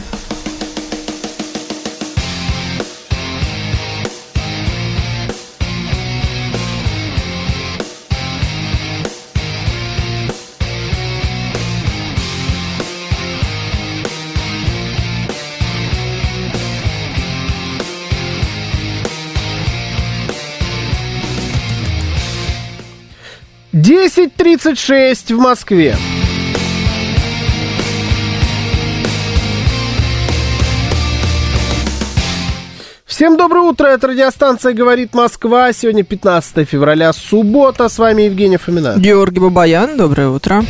десять тридцать шесть в Москве. Всем доброе утро, это радиостанция «Говорит Москва». Сегодня пятнадцатое февраля, суббота. С вами Евгений Фомина. Георгий Бабаян, доброе утро.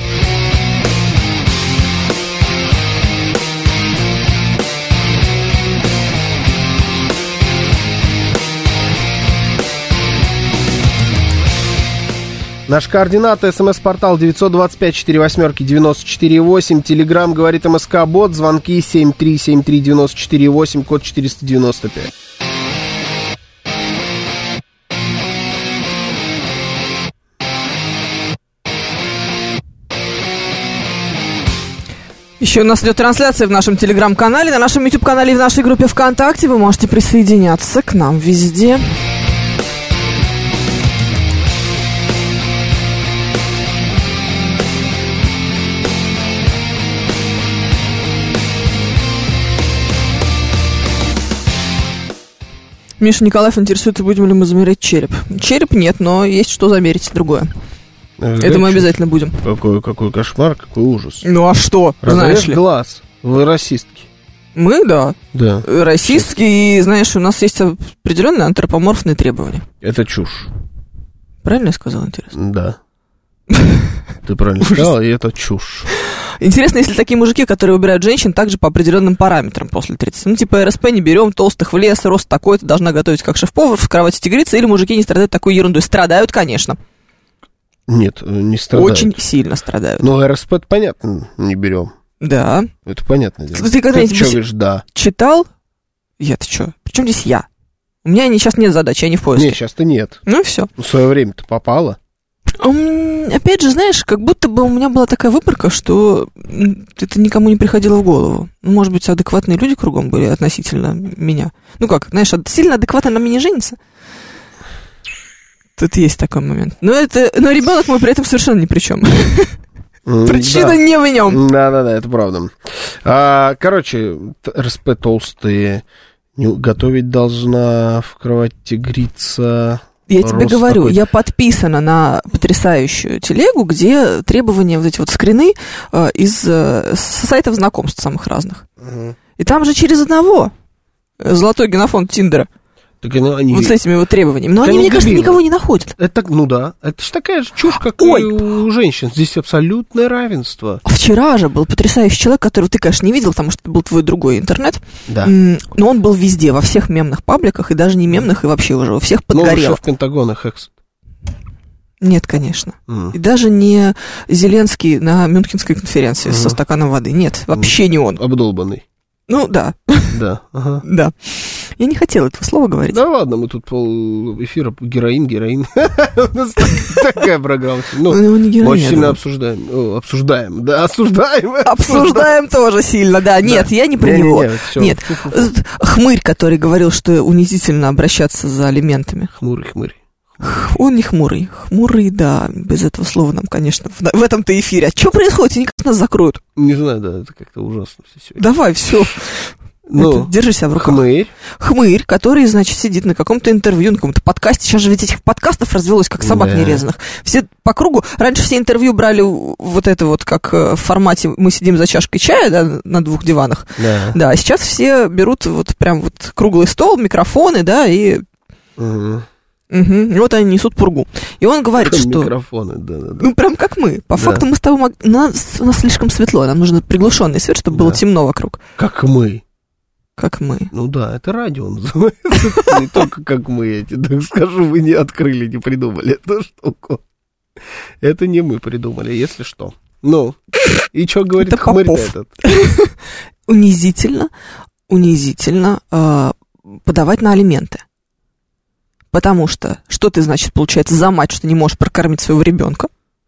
Наш координаты: смс-портал девять два пять четыре восемь девяносто четыре восемь, телеграмм «Говорит МСК Бот», звонки семь три семь три девяносто четыре восемь, код четыреста девяносто пять. Еще у нас идет трансляция в нашем телеграм-канале, на нашем YouTube-канале и в нашей группе ВКонтакте. Вы можете присоединяться к нам везде. Миша Николаев интересуется, будем ли мы замерять череп. Череп нет, но есть что замерить другое. Это мы обязательно будем. Какой, какой кошмар, какой ужас. Ну а что, Разрез знаешь ли? глаз. Вы расистки. Мы, да, Да. расистские, и, знаешь, у нас есть определенные антропоморфные требования. Это чушь. Правильно я сказал, интересно? Да. Ты правильно сказал, и это чушь. Интересно, если такие мужики, которые выбирают женщин, также по определенным параметрам после тридцати. Ну, типа РСП не берем, толстых в лес, рост такой-то, должна готовить как шеф-повар, в кровати тигрица, или мужики не страдают такой ерундой. Страдают, конечно. Нет, не страдают. Очень сильно страдают. Но РСП, понятно, не берем. Да. Это понятное дело. Ты когда-нибудь что бес- говоришь, да. Читал? Я-то что? Причем здесь я? У меня не, сейчас нет задачи, я не в поиске. Не, сейчас-то нет. Ну и все. В свое время-то попало. Опять же, знаешь, как будто бы у меня была такая выборка, что м, это никому не приходило в голову. Ну, может быть, адекватные люди кругом были относительно меня. Ну как, знаешь, ад- сильно адекватно на мне не женится. Тут есть такой момент. Но, это, но ребенок мой при этом совершенно ни при чем. М, Причина да. не в нем. Да-да-да, это правда. А, короче, т- РСП толстые, не- готовить должна, в кровать тигрица. Я тебе Рост говорю, такой. я подписана на потрясающую телегу, где требования, вот эти вот скрины э, из э, с сайтов знакомств самых разных. Мгм. И там же через одного э, золотой генофонд Тиндера. Так ну, они... Вот с этими вот требованиями. Но Да они, они мне кажется, дебилы. никого не находят. Это так, ну да, это же такая же чушь, как Ой. и у женщин. Здесь абсолютное равенство. А вчера же был потрясающий человек, которого ты, конечно, не видел, потому что это был твой другой интернет. Да. М, Но он был везде, во всех мемных пабликах, и даже не мемных, и вообще уже во всех Новый подгорел. шеф Пентагона Хекс. Нет, конечно. М. И даже не Зеленский на Мюнхенской конференции Мгм. со стаканом воды. Нет, вообще не он. Обдолбанный. Ну, да. Да, ага. Да. Я не хотела этого слова говорить. Да ладно, мы тут пол эфира героин, героин. У нас такая программа. Ну, мы очень сильно обсуждаем. Обсуждаем, да, осуждаем. Обсуждаем тоже сильно, да. Нет, я не про него. Нет. Хмырь, который говорил, что унизительно обращаться за алиментами. Хмурый, хмырь. Он не хмурый. Хмурый, да, без этого слова нам, конечно, в, в этом-то эфире. А что происходит? Они как нас закроют? Не знаю, да, это как-то ужасно все сегодня. Давай, все. Ну, это, держи себя в руках. Хмырь. Хмырь, который, значит, сидит на каком-то интервью, на каком-то подкасте. Сейчас же ведь этих подкастов развелось, как собак да. нерезанных. Все по кругу. Раньше все интервью брали вот это вот, как в формате мы сидим за чашкой чая, да, на двух диванах. Да. Да, а сейчас все берут вот прям вот круглый стол, микрофоны, да, и... Угу. Угу. И вот они несут пургу. И он говорит, как что... Микрофоны, да, да, да. Ну, прям как мы. По да. факту мы с тобой... Мог... У, нас, у нас слишком светло, нам нужен приглушенный свет, чтобы да. было темно вокруг. Как мы. Как мы. Ну да, это радио называется. Не только как мы, я тебе так скажу, вы не открыли, не придумали эту штуку. Это не мы придумали, если что. Ну, и что говорит хмырь-то этот? Унизительно, унизительно подавать на алименты. Потому что, что ты, значит, получается, за мать, что ты не можешь прокормить своего ребенка?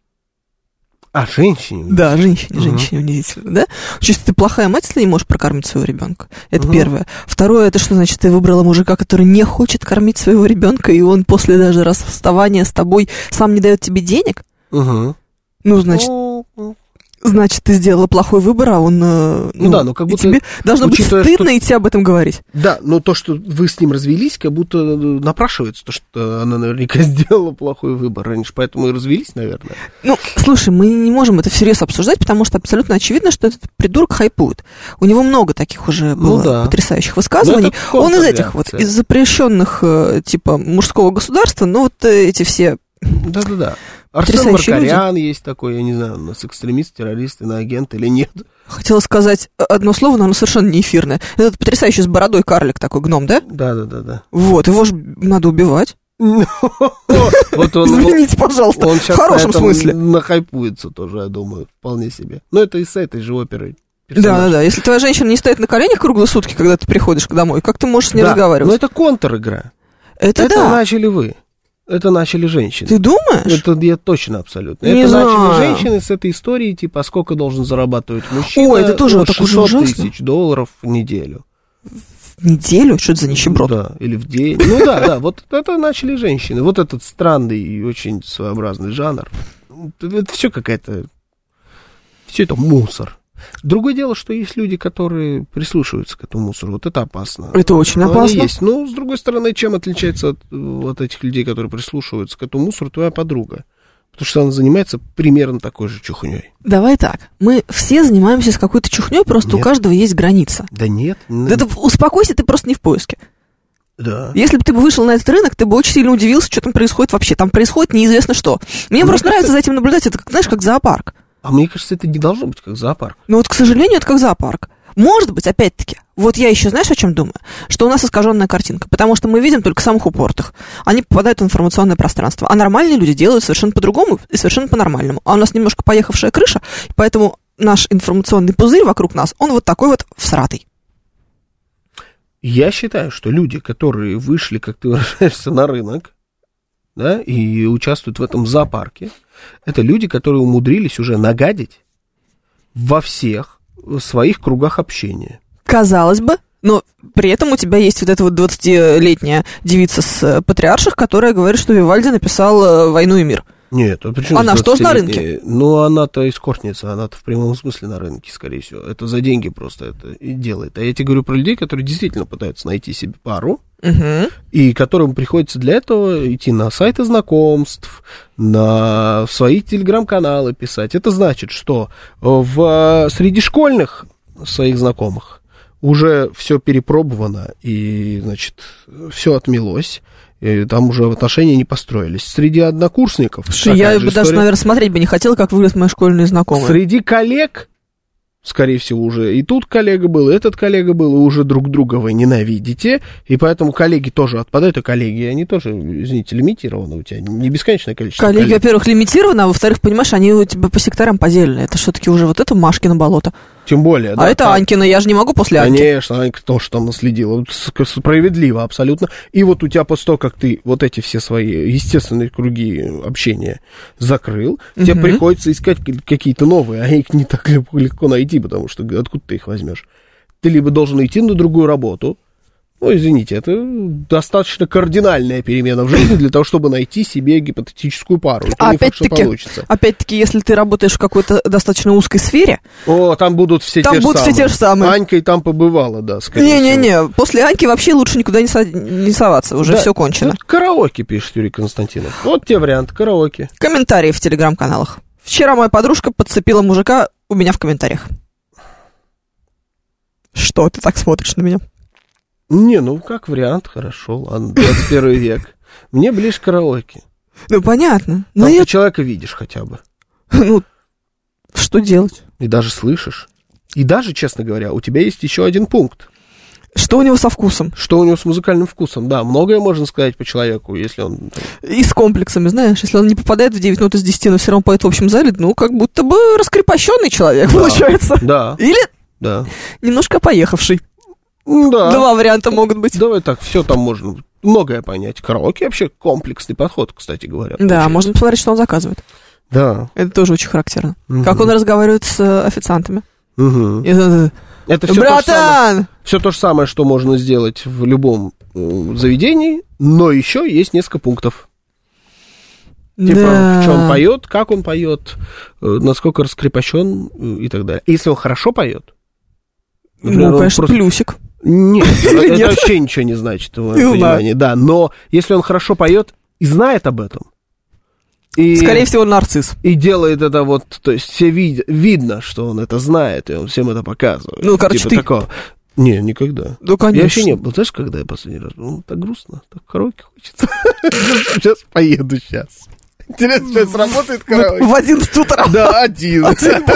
А, женщине? Да, женщине, женщине uh-huh. унизительно, да? Чисто ты плохая мать, если не можешь прокормить своего ребенка. Это uh-huh. первое. Второе, это что, значит, ты выбрала мужика, который не хочет кормить своего ребенка, и он после даже расставания с тобой сам не дает тебе денег? Uh-huh. Ну, значит... Uh-huh. Значит, ты сделала плохой выбор, а он... Ну, ну да, ну как будто... Тебе должно быть стыдно что... идти об этом говорить. Да, но то, что вы с ним развелись, как будто напрашивается, то, что она наверняка сделала плохой выбор. Они же поэтому и развелись, наверное. Ну, слушай, мы не можем это всерьез обсуждать, потому что абсолютно очевидно, что этот придурок хайпует. У него много таких уже было ну, да. потрясающих высказываний. Он из этих вот, из запрещенных типа мужского государства, ну вот эти все... Да-да-да. Арсен Маркарян есть такой, я не знаю, у нас экстремист, террорист, иноагент или нет. Хотела сказать одно слово, но оно совершенно не эфирное. Этот потрясающий с бородой карлик такой, гном, да? Да-да-да. Вот, его же надо убивать. Извините, пожалуйста, в хорошем смысле. Нахайпуется тоже, я думаю, вполне себе. Но это и с этой же оперой. Да-да-да, если твоя женщина не стоит на коленях круглые сутки, когда ты приходишь домой, как ты можешь с ней разговаривать? Ну это контр-игра. Это да. Это начали вы. Это начали женщины. Ты думаешь? Это я точно абсолютно. Не это знаю. начали женщины с этой истории, типа, сколько должен зарабатывать мужчина? Ой, это тоже ну, так уже ужасно. шестьсот тысяч долларов в неделю. В неделю? Что это за нищеброд? Ну, да, или в день. Ну да, да, вот это начали женщины. Вот этот странный и очень своеобразный жанр. Это все какая-то... Все это мусор. Другое дело, что есть люди, которые прислушиваются к этому мусору. Вот это опасно. Это очень Но опасно. Есть. Но, с другой стороны, чем отличается от, от этих людей, которые прислушиваются к этому мусору, твоя подруга? Потому что она занимается примерно такой же чухней. Давай так. Мы все занимаемся с какой-то чухней, просто нет. У каждого есть граница. Да нет. Да ты успокойся, ты просто не в поиске. Да. Если бы ты бы вышел на этот рынок, ты бы очень сильно удивился, что там происходит вообще. Там происходит неизвестно что. Мне, Мне просто кажется... нравится за этим наблюдать. Это, знаешь, как зоопарк. А мне кажется, это не должно быть как зоопарк. Ну вот, к сожалению, это как зоопарк. Может быть, опять-таки, вот я еще, знаешь, о чем думаю? Что у нас искаженная картинка, потому что мы видим только самых упортых. Они попадают в информационное пространство, а нормальные люди делают совершенно по-другому и совершенно по-нормальному. А у нас немножко поехавшая крыша, поэтому наш информационный пузырь вокруг нас, он вот такой вот всратый. Я считаю, что люди, которые вышли, как ты выражаешься, на рынок, да, и участвуют в этом зоопарке, это люди, которые умудрились уже нагадить во всех своих кругах общения. Казалось бы, но при этом у тебя есть вот эта вот двадцатилетняя девица с патриарших, которая говорит, что Вивальди написал «Войну и мир». Нет, а почему она что на рынке? Ну, она-то эскортница, она-то в прямом смысле на рынке, скорее всего. Это за деньги просто это и делает. А я тебе говорю про людей, которые действительно пытаются найти себе пару, угу. и которым приходится для этого идти на сайты знакомств, на свои телеграм-каналы писать. Это значит, что в, среди школьных своих знакомых уже все перепробовано, и, значит, все отмелось. И там уже отношения не построились. Среди однокурсников... Слушай, я бы даже, наверное, смотреть бы не хотела, как выглядят мои школьные знакомые. Среди коллег, скорее всего, уже и тут коллега был, и этот коллега был, и уже друг друга вы ненавидите, и поэтому коллеги тоже отпадают, и коллеги, они тоже, извините, лимитированы у тебя, не бесконечное количество коллеги. Коллеги, во-первых, лимитированы, а во-вторых, понимаешь, они у тебя по секторам поделены. Это все-таки уже вот это Машкино болото. Тем более, а да. это там... Анькина, я же не могу после Аньки. Конечно, Анька тоже там наследила. Справедливо абсолютно. И вот у тебя после того, как ты вот эти все свои естественные круги общения закрыл, угу. тебе приходится искать какие-то новые, а их не так легко найти, потому что откуда ты их возьмешь? Ты либо должен идти на другую работу. Ну, извините, это достаточно кардинальная перемена в жизни для того, чтобы найти себе гипотетическую пару. Это а не факт, что получится. Опять-таки, если ты работаешь в какой-то достаточно узкой сфере... О, там будут все там те будут же все самые. те же самые. Анька и там побывала, да, скорее Не-не-не, всего. после Аньки вообще лучше никуда не, со... не соваться, уже да, все кончено. Вот караоке, пишет Юрий Константинов. Вот тебе вариант, караоке. Комментарии в телеграм-каналах. Вчера моя подружка подцепила мужика у меня в комментариях. Что ты так смотришь на меня? Не, ну как вариант, хорошо, ладно, двадцать первый век. Мне ближе караоке. Ну, понятно. Но Там я... ты человека видишь хотя бы. Ну, что делать? И даже слышишь. И даже, честно говоря, у тебя есть еще один пункт. Что у него со вкусом? Что у него с музыкальным вкусом, да. Многое можно сказать по человеку, если он... И с комплексами, знаешь, если он не попадает в девять нот из десяти, но все равно поет в общем зале, ну, как будто бы раскрепощенный человек, да, получается. Да. Или да. немножко поехавший. Да. Два варианта могут быть. Давай так, все там можно многое понять. Караоке вообще комплексный подход, кстати говоря. Да, получается. Можно посмотреть, что он заказывает. Да. Это тоже очень характерно. Угу. Как он разговаривает с э, официантами. Угу. Это, Это все братан! То же самое, все то же самое, что можно сделать в любом э, заведении, но еще есть несколько пунктов. Типа, да. что он поет, как он поет, э, насколько раскрепощен э, и так далее. Если он хорошо поет, например, ну, конечно, просто... плюсик. Нет, это нет? вообще ничего не значит в моем понимании, да. Но если он хорошо поет и знает об этом, и, скорее всего, нарцисс. И делает это вот, то есть все вид, видно, что он это знает, и он всем это показывает. Ну, короче, типа ты... такого. Не, никогда. Ну, конечно. Я вообще не был. Знаешь, когда я последний раз был? Ну, так грустно, так караоке хочется. Сейчас поеду сейчас. Интересно, сейчас сработает караоке? В одиннадцать утра. Да, один.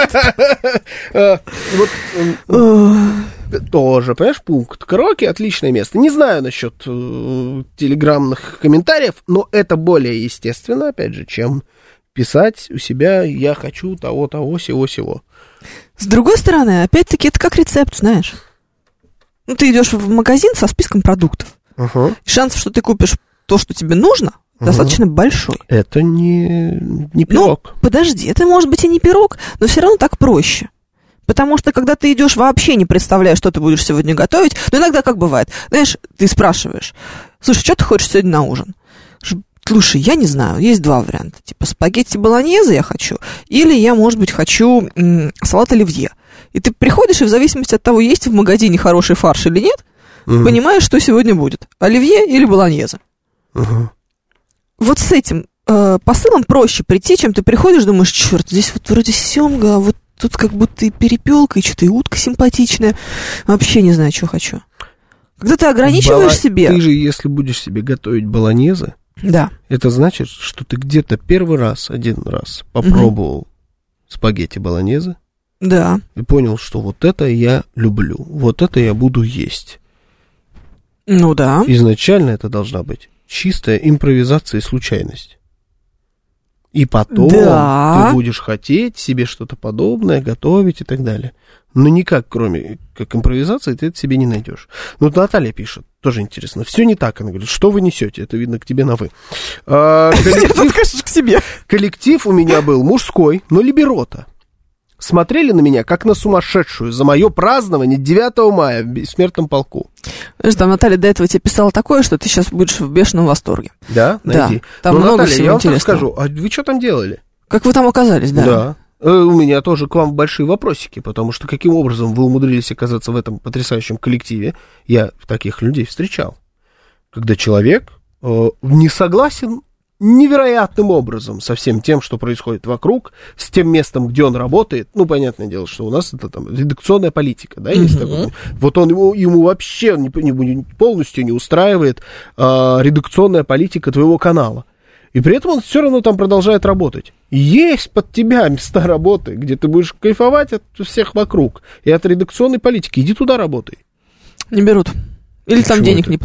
Тоже, понимаешь, пункт. Караоке — отличное место. Не знаю насчет э, телеграммных комментариев, но это более естественно, опять же, чем писать у себя «я хочу того, того, сего-сего». С другой стороны, опять-таки, это как рецепт, знаешь. Ну, ты идешь в магазин со списком продуктов. Uh-huh. Шансов, что ты купишь то, что тебе нужно, uh-huh. достаточно большой. Это не, не пирог. Ну, подожди, это может быть и не пирог, но все равно так проще. Потому что, когда ты идешь, вообще не представляя, что ты будешь сегодня готовить, но иногда как бывает, знаешь, ты спрашиваешь, слушай, что ты хочешь сегодня на ужин? Слушай, я не знаю, есть два варианта, типа спагетти болоньезе я хочу, или я, может быть, хочу м- салат оливье. И ты приходишь, и в зависимости от того, есть в магазине хороший фарш или нет, угу. понимаешь, что сегодня будет, оливье или болоньезе. Угу. Вот с этим э, посылом проще прийти, чем ты приходишь, думаешь, черт, здесь вот вроде семга, а вот тут как будто и перепелка, и что-то и утка симпатичная. Вообще не знаю, что хочу. Когда ты ограничиваешь Бала... себе... Ты же, если будешь себе готовить болоньезе, да. это значит, что ты где-то первый раз, один раз попробовал угу. спагетти болоньезе. Да. И понял, что вот это я люблю, вот это я буду есть. Ну да. Изначально это должна быть чистая импровизация и случайность. И потом да. ты будешь хотеть себе что-то подобное, готовить и так далее. Но никак, кроме как импровизации, ты это себе не найдешь. Ну, Наталья пишет, тоже интересно. Все не так, она говорит, что вы несете? Это видно к тебе на вы. А, коллектив, к себе. Коллектив у меня был мужской, но либерота. Смотрели на меня, как на сумасшедшую, за мое празднование девятого мая в бессмертном полку. Знаешь, там Наталья до этого тебе писала такое, что ты сейчас будешь в бешеном восторге. Да? Найди. Да, там ну, много Наталья, всего я вам интересного. так скажу, а вы что там делали? Как вы там оказались, да? Да. Э, у меня тоже к вам большие вопросики, потому что каким образом вы умудрились оказаться в этом потрясающем коллективе? Я таких людей встречал. Когда человек э, не согласен невероятным образом со всем тем, что происходит вокруг, с тем местом, где он работает. Ну, понятное дело, что у нас это там редакционная политика, да, есть uh-huh. такой. Вот он ему, ему вообще не, не, полностью не устраивает э, редакционная политика твоего канала. И при этом он все равно там продолжает работать. Есть под тебя места работы, где ты будешь кайфовать от всех вокруг и от редакционной политики. Иди туда работай. Не берут. Или Почему там денег это? не платят.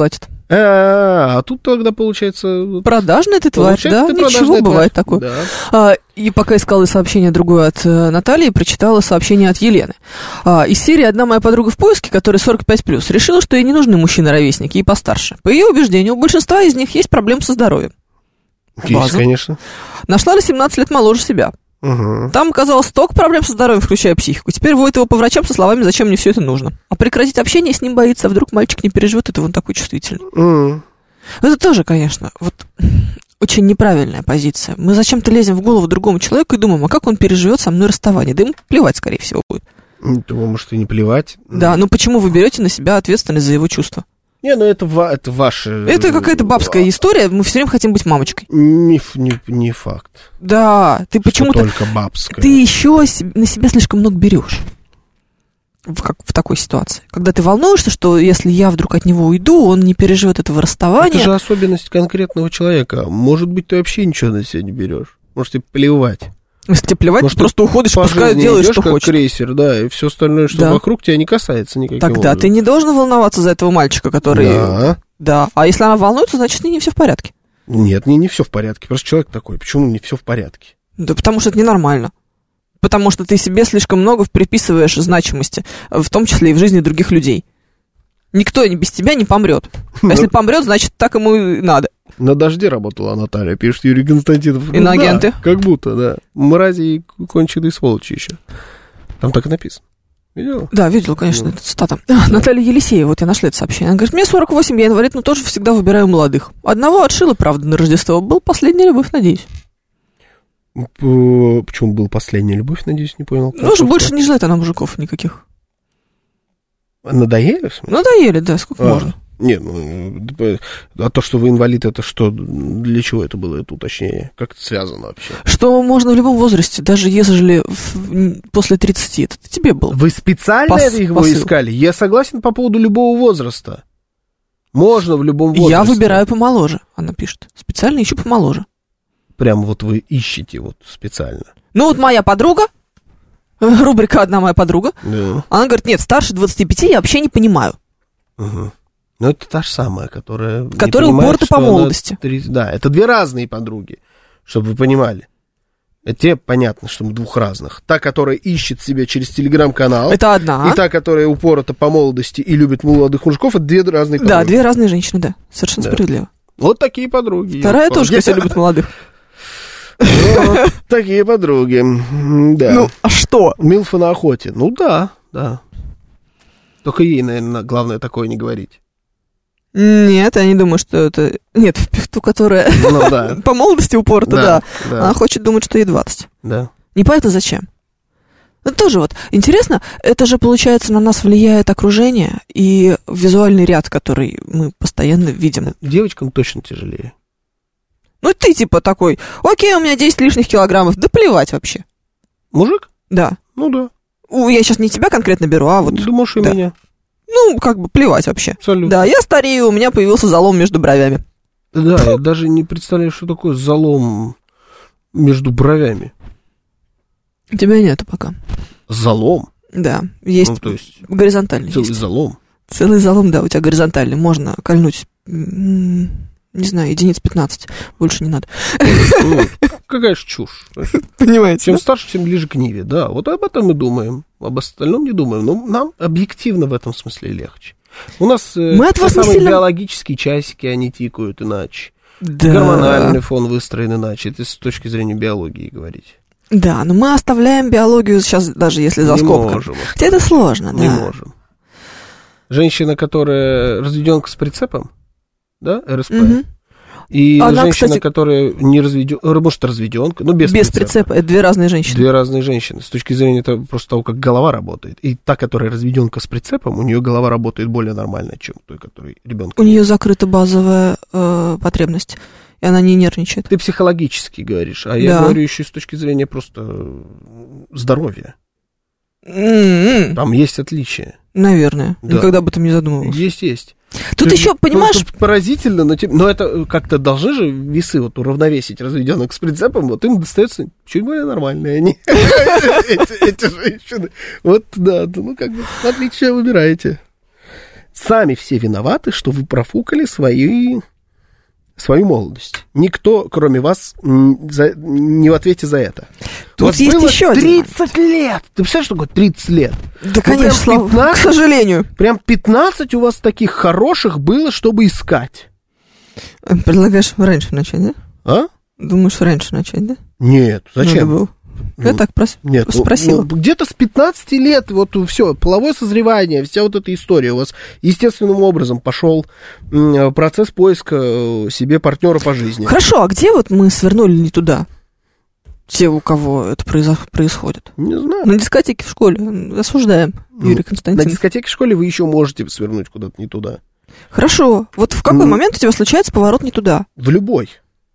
А, а тут тогда получается... Продажная ты тварь, да? Ничего, бывает такое. Да. А, и пока искала сообщение другое от э, Натальи, прочитала сообщение от Елены. А, из серии «Одна моя подруга в поиске», которая сорок пять плюс, решила, что ей не нужны мужчины-ровесники и постарше. По ее убеждению, у большинства из них есть проблемы со здоровьем. Есть, Базу. конечно. Нашла на семнадцать лет моложе себя. Угу. Там оказалось столько проблем со здоровьем, включая психику. Теперь водит его по врачам со словами, зачем мне все это нужно. А прекратить общение с ним боится, а вдруг мальчик не переживет, это он такой чувствительный. Угу. Это тоже, конечно, вот очень неправильная позиция. Мы зачем-то лезем в голову другому человеку и думаем, а как он переживет со мной расставание? Да ему плевать, скорее всего, будет. Думаю, может, и не плевать. Да, ну почему вы берете на себя ответственность за его чувства? Не, ну это, ва- это ваши... Это какая-то бабская история, мы все время хотим быть мамочкой. Не, не, не факт. Да, ты почему-то... Только бабская. Ты еще на себя слишком много берешь. В, как, в такой ситуации. Когда ты волнуешься, что если я вдруг от него уйду, он не переживет этого расставания. Это же особенность конкретного человека. Может быть, ты вообще ничего на себя не берешь. Может, тебе плевать. Если тебе плевать, Может, ты просто уходишь, пускай делаешь, что как хочешь. Крейсер, да, и все остальное, что да. вокруг тебя, не касается никаким Тогда образом. ты не должен волноваться за этого мальчика, который... Да. Да. А если она волнуется, значит, с ней не все в порядке. Нет, не, не все в порядке. Просто человек такой. Почему не все в порядке? Да потому что это ненормально. Потому что ты себе слишком много приписываешь значимости, в том числе и в жизни других людей. Никто без тебя не помрет. А если помрет, значит, так ему и надо. На «Дожде» работала Наталья, пишет Юрий Константинов. Иноагенты. Да, как будто, да. Мрази и конченые сволочи еще. Там так и написано. Видела? Да, видела, конечно, ну. Это цитата. А, Наталья Елисеева, вот я нашла это сообщение. Она говорит, мне сорок восемь, я инвалид, но тоже всегда выбираю молодых. Одного отшила, правда, на Рождество. Был последняя любовь, надеюсь. Почему был последняя любовь, надеюсь, не понял? Ну, уже больше не желает она мужиков никаких. Надоели? В смысле? Надоели, да, сколько а, можно. Нет, ну, а то, что вы инвалид, это что, для чего это было, это уточнение? Как это связано вообще? Что можно в любом возрасте, даже если в, после тридцати, это тебе было. Вы специально Пос, его посыл. искали? Я согласен по поводу любого возраста. Можно в любом возрасте. Я выбираю помоложе, она пишет. Специально ищу помоложе. Прям вот вы ищете вот специально. Ну вот моя подруга, рубрика «Одна моя подруга», да. Она говорит, нет, старше двадцати пяти я вообще не понимаю. Угу. Ну это та же самая, которая... Которая упорта по молодости. тридцать Да, это две разные подруги, чтобы вы понимали. Это тебе понятно, что мы двух разных. Та, которая ищет себя через телеграм-канал. Это одна. И та, которая упорта по молодости и любит молодых мужиков, это две разные подруги. Да, две разные женщины, да, совершенно да. справедливо. Вот такие подруги. Вторая тоже, хотя любит молодых. Вот такие подруги, да. Ну, а что? Милфа на охоте, ну да, да. Только ей, наверное, главное такое не говорить. Нет, я не думаю, что это... Нет, ту, которая ну, да. по молодости упорта, да, да. да. Она хочет думать, что ей двадцать. Да. Непонятно зачем. Это тоже вот интересно, это же, получается, на нас влияет окружение и визуальный ряд, который мы постоянно видим. Девочкам точно тяжелее. Ну, ты типа такой, окей, у меня десять лишних килограммов, да плевать вообще. Мужик? Да. Ну да. Я сейчас не тебя конкретно беру, а вот... Думаешь, и да. меня. Ну, как бы плевать вообще. Абсолютно. Да, я старею, у меня появился залом между бровями. Да, я даже не представляю, что такое залом между бровями. У тебя нету пока. Залом? Да, есть, ну, то есть горизонтальный. Целый есть. залом? Целый залом, да, у тебя горизонтальный. Можно кольнуть, не знаю, единиц пятнадцать. Больше не надо. Ну, какая же чушь. Понимаете, Чем да? старше, тем ближе к Ниве. Да, вот об этом мы думаем. Об остальном не думаем. Но нам объективно в этом смысле легче. У нас мы от вас самые сильно... биологические часики, они тикают иначе. Да. Гормональный фон выстроен иначе. Это с точки зрения биологии говорить. Да, но мы оставляем биологию сейчас, даже если за скобками. Хотя это сложно, да. Не можем. Женщина, которая разведенка с прицепом, да, РСП, угу. И она, женщина, кстати, которая не разведенка, может, разведенка, но без, без прицепа. прицепа. Это две разные женщины. Две разные женщины. С точки зрения это просто того, как голова работает. И та, которая разведенка с прицепом, у нее голова работает более нормально, чем той, которой ребенок. У нее закрыта базовая э, потребность, и она не нервничает. Ты психологически говоришь, а да. Я говорю еще с точки зрения просто здоровья. Mm-hmm. Там есть отличия. Наверное. Да. Никогда об этом не задумывался. Есть, есть. Тут Ты, еще, понимаешь... Тут поразительно, но, но это как-то должны же весы вот уравновесить разведенных с прицепом, вот им достается чуть более нормальные они, эти женщины. Вот, да, ну как бы, отличие выбираете. сами все виноваты, что вы профукали свои, свою молодость. Никто, кроме вас, за, не в ответе за это. Тут вот есть было еще тридцать лет. Ты представляешь, что такое тридцать лет? Да, ну, конечно, пятнадцать, к сожалению. Прям пятнадцать у вас таких хороших было, чтобы искать. Предлагаешь раньше начать, да? А? Думаешь, раньше начать, да? Нет, зачем? Надо было. Ну, я так прос... нет, спросила. Ну, где-то с пятнадцати лет, вот все, половое созревание, вся вот эта история у вас естественным образом пошел процесс поиска себе партнера по жизни. Хорошо, а где вот мы свернули не туда? Те, у кого это происходит? Не знаю. На дискотеке в школе. Осуждаем, Юрий ну, Константинович. На дискотеке в школе вы еще можете свернуть куда-то не туда. Хорошо. Вот в какой ну, момент у тебя случается поворот не туда? В любой.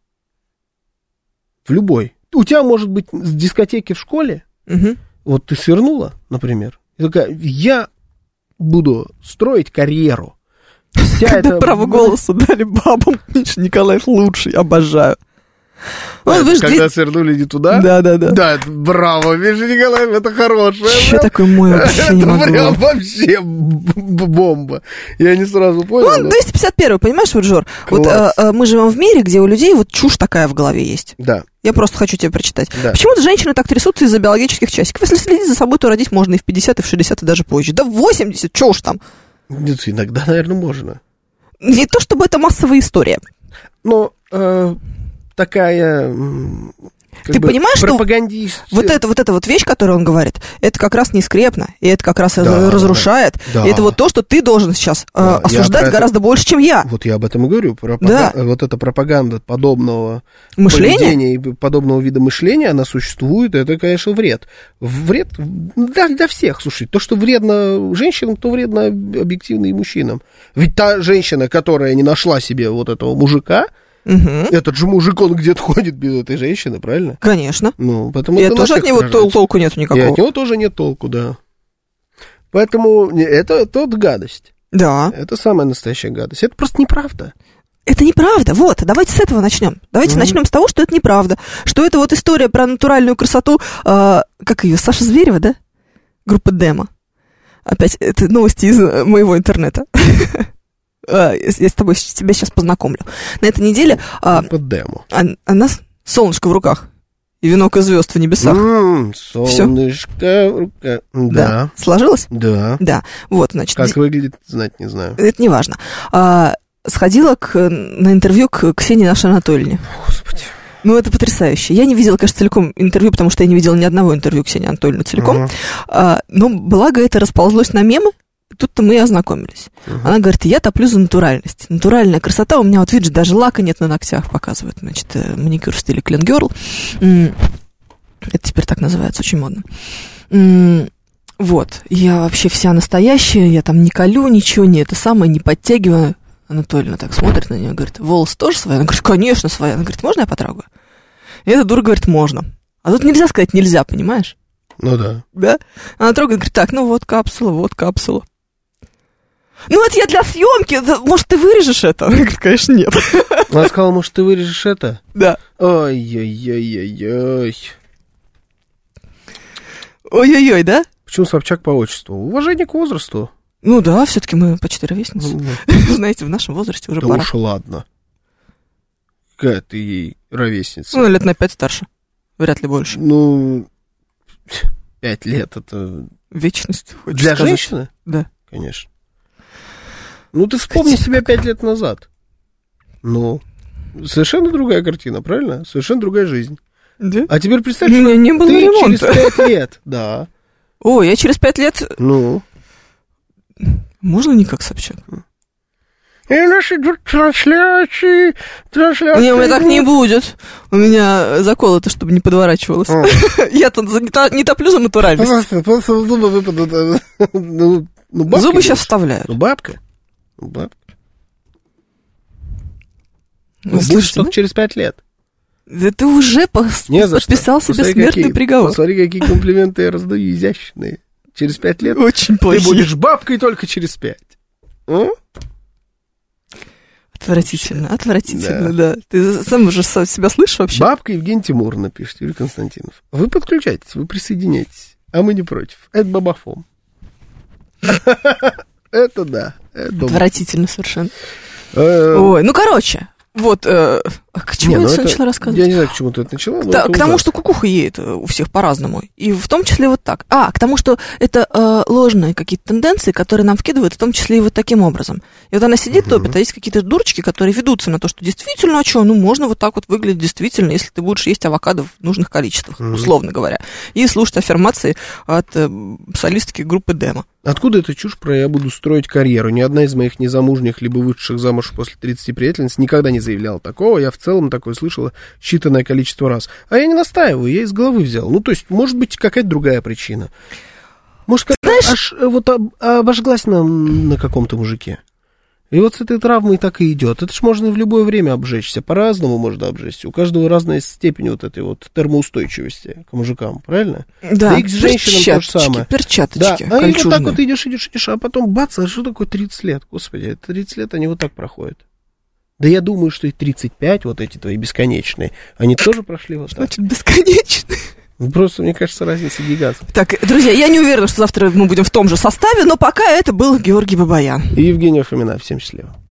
В любой. У тебя может быть с дискотеки в школе, угу. вот ты свернула, например, и такая, я буду строить карьеру. Вся Когда эта... право голоса дали бабам, Миша Николаев лучший, обожаю. Вот, это, когда две... свернули не туда? Да, да, да. Да, браво, Миша Николаев, это хорошее. Что да? Такое мой вообще это не могу. Прям вообще бомба. Я не сразу понял. Ну, двести пятьдесят первый, понимаешь, вот, Жор? Вот а, а, мы живем в мире, где у людей вот чушь такая в голове есть. Да. Я просто хочу тебе прочитать. Да. Почему-то женщины так трясутся из-за биологических часиков. Если следить за собой, то родить можно и в пятьдесят, и в шестьдесят, и даже позже. Да в восемьдесят, что уж там. Нет, иногда, наверное, можно. Не то, чтобы это массовая история. Но... Э... такая... Ты бы, понимаешь, что вот эта вот эта вот вещь, которую он говорит, это как раз не скрепно, и это как раз да, разрушает. Да. И это вот то, что ты должен сейчас да, э, осуждать это, гораздо больше, чем я. Вот я об этом и говорю. Пропаг... Да. Вот эта пропаганда подобного мышления? поведения и подобного вида мышления, она существует, это, конечно, вред. Вред да, для всех. Слушай, то, что вредно женщинам, то вредно объективно и мужчинам. Ведь та женщина, которая не нашла себе вот этого мужика, угу. Этот же мужик, он где-то ходит без этой женщины, правильно? Конечно. Ну, поэтому и тоже от него тол- толку нет никакого. И от него тоже нет толку, да. Поэтому это тот гадость. Да. Это самая настоящая гадость. Это просто неправда. Это неправда. Вот, давайте с этого начнем. Давайте угу. начнем с того, что это неправда. Что это вот история про натуральную красоту, э, как ее, Саша Зверева, да? Группа Демо. Опять, это новости из моего интернета. Я с тобой тебя сейчас познакомлю. На этой неделе а, а, а нас солнышко в руках и венок из звезд в небесах. Mm, солнышко Всё? в руках. Да. да. Сложилось? Да. Да. Вот, значит. Как д... выглядит, знать не знаю. Это не важно. А, сходила к, на интервью к Ксении нашей Анатольевне. Господи. Ну, это потрясающе. Я не видела, конечно, целиком интервью, потому что я не видела ни одного интервью Ксении Анатольевны целиком. Uh-huh. А, но благо это расползлось на мемы. Тут-то мы и ознакомились. Uh-huh. Она говорит, я топлю за натуральность. Натуральная красота. У меня, вот видишь, даже лака нет на ногтях, показывает. Значит, маникюр в стиле Clean Girl. Это теперь так называется, очень модно. Вот. Я вообще вся настоящая. Я там не колю ничего, не это самое, не подтягиваю. Анатольевна так смотрит на нее, говорит, волос тоже своя? Она говорит, конечно, своя. Она говорит, можно я потрогаю? И эта дура говорит, можно. А тут нельзя сказать нельзя, понимаешь? Ну да. Да? Она трогает, говорит, так, ну вот капсула, вот капсула. Ну, это я для съемки. Может, ты вырежешь это? Она говорит, конечно, нет. Она сказала, может, ты вырежешь это? Да. Ой-ой-ой-ой-ой. Ой-ой-ой, да? Почему Собчак по отчеству? Уважение к возрасту. Ну да, все-таки мы почти ровесницы. Знаете, в нашем возрасте уже да пора. Да уж ладно. Какая ты ей ровесница? Ну, лет на пять старше. Вряд ли больше. Ну, пять лет это... Вечность. Для сказать. Женщины? Да. Конечно. Ну, ты вспомни Хотя... себя пять лет назад. Ну, совершенно другая картина, правильно? Совершенно другая жизнь. Да? А теперь представь, что не было ты ремонта. через пять лет, да. О, я через пять лет... Ну? Можно не как Собчак? И наши идут трансляции, трансляции. Не, у меня так не будет. У меня заколото, чтобы не подворачивалось. Я-то не топлю за натуральность. Зубы выпадут. Зубы сейчас вставляют. Ну, бабка. Бабка. Будешь только через пять лет. Да ты уже подписал себе смертный приговор. Посмотри, какие комплименты я раздаю, изящные. Через пять лет очень плохие. Ты будешь бабкой только через пять. Отвратительно, отвратительно, да. да. Ты сам уже себя слышишь вообще? Бабка Евгений Тимуровна, пишет Юрий Константинов. Вы подключайтесь, вы присоединяйтесь, а мы не против. Это бабафом. Это да. Это отвратительно совершенно. Ой, ну, короче, вот, э, к чему не, я ну это начала рассказывать? Я не знаю, к чему ты это начала. К, это к тому, что кукуха едет у всех по-разному. И в том числе вот так. А, к тому, что это э, ложные какие-то тенденции, которые нам вкидывают, в том числе и вот таким образом. И вот она сидит, uh-huh. топит, а есть какие-то дурочки, которые ведутся на то, что действительно, а что, ну, можно вот так вот выглядеть действительно, если ты будешь есть авокадо в нужных количествах, uh-huh. условно говоря. И слушать аффирмации от э, солистки группы Демо. Откуда эта чушь про «я буду строить карьеру»? Ни одна из моих незамужних, либо вышедших замуж после тридцати приятельниц никогда не заявляла такого. Я в целом такое слышала считанное количество раз. А я не настаиваю, я из головы взял. Ну, то есть, может быть, какая-то другая причина. Может, как-то аж вот об, обожглась на, на каком-то мужике. И вот с этой травмой так и идет. Это ж можно в любое время обжечься. По-разному можно обжечься. У каждого разная степень вот этой вот термоустойчивости к мужикам, правильно? Да, да и к женщинам то же самое. Перчаточки, да. А и вот так вот идешь, идешь, идешь, а потом бац, а что такое тридцать лет? Господи, тридцать лет они вот так проходят. Да я думаю, что и тридцать пять, вот эти твои бесконечные, они тоже прошли вот так. Значит, бесконечные. Просто, мне кажется, разница гигантская. Так, друзья, я не уверена, что завтра мы будем в том же составе, но пока это был Георгий Бабаян. И Евгения Фомина. Всем счастливо.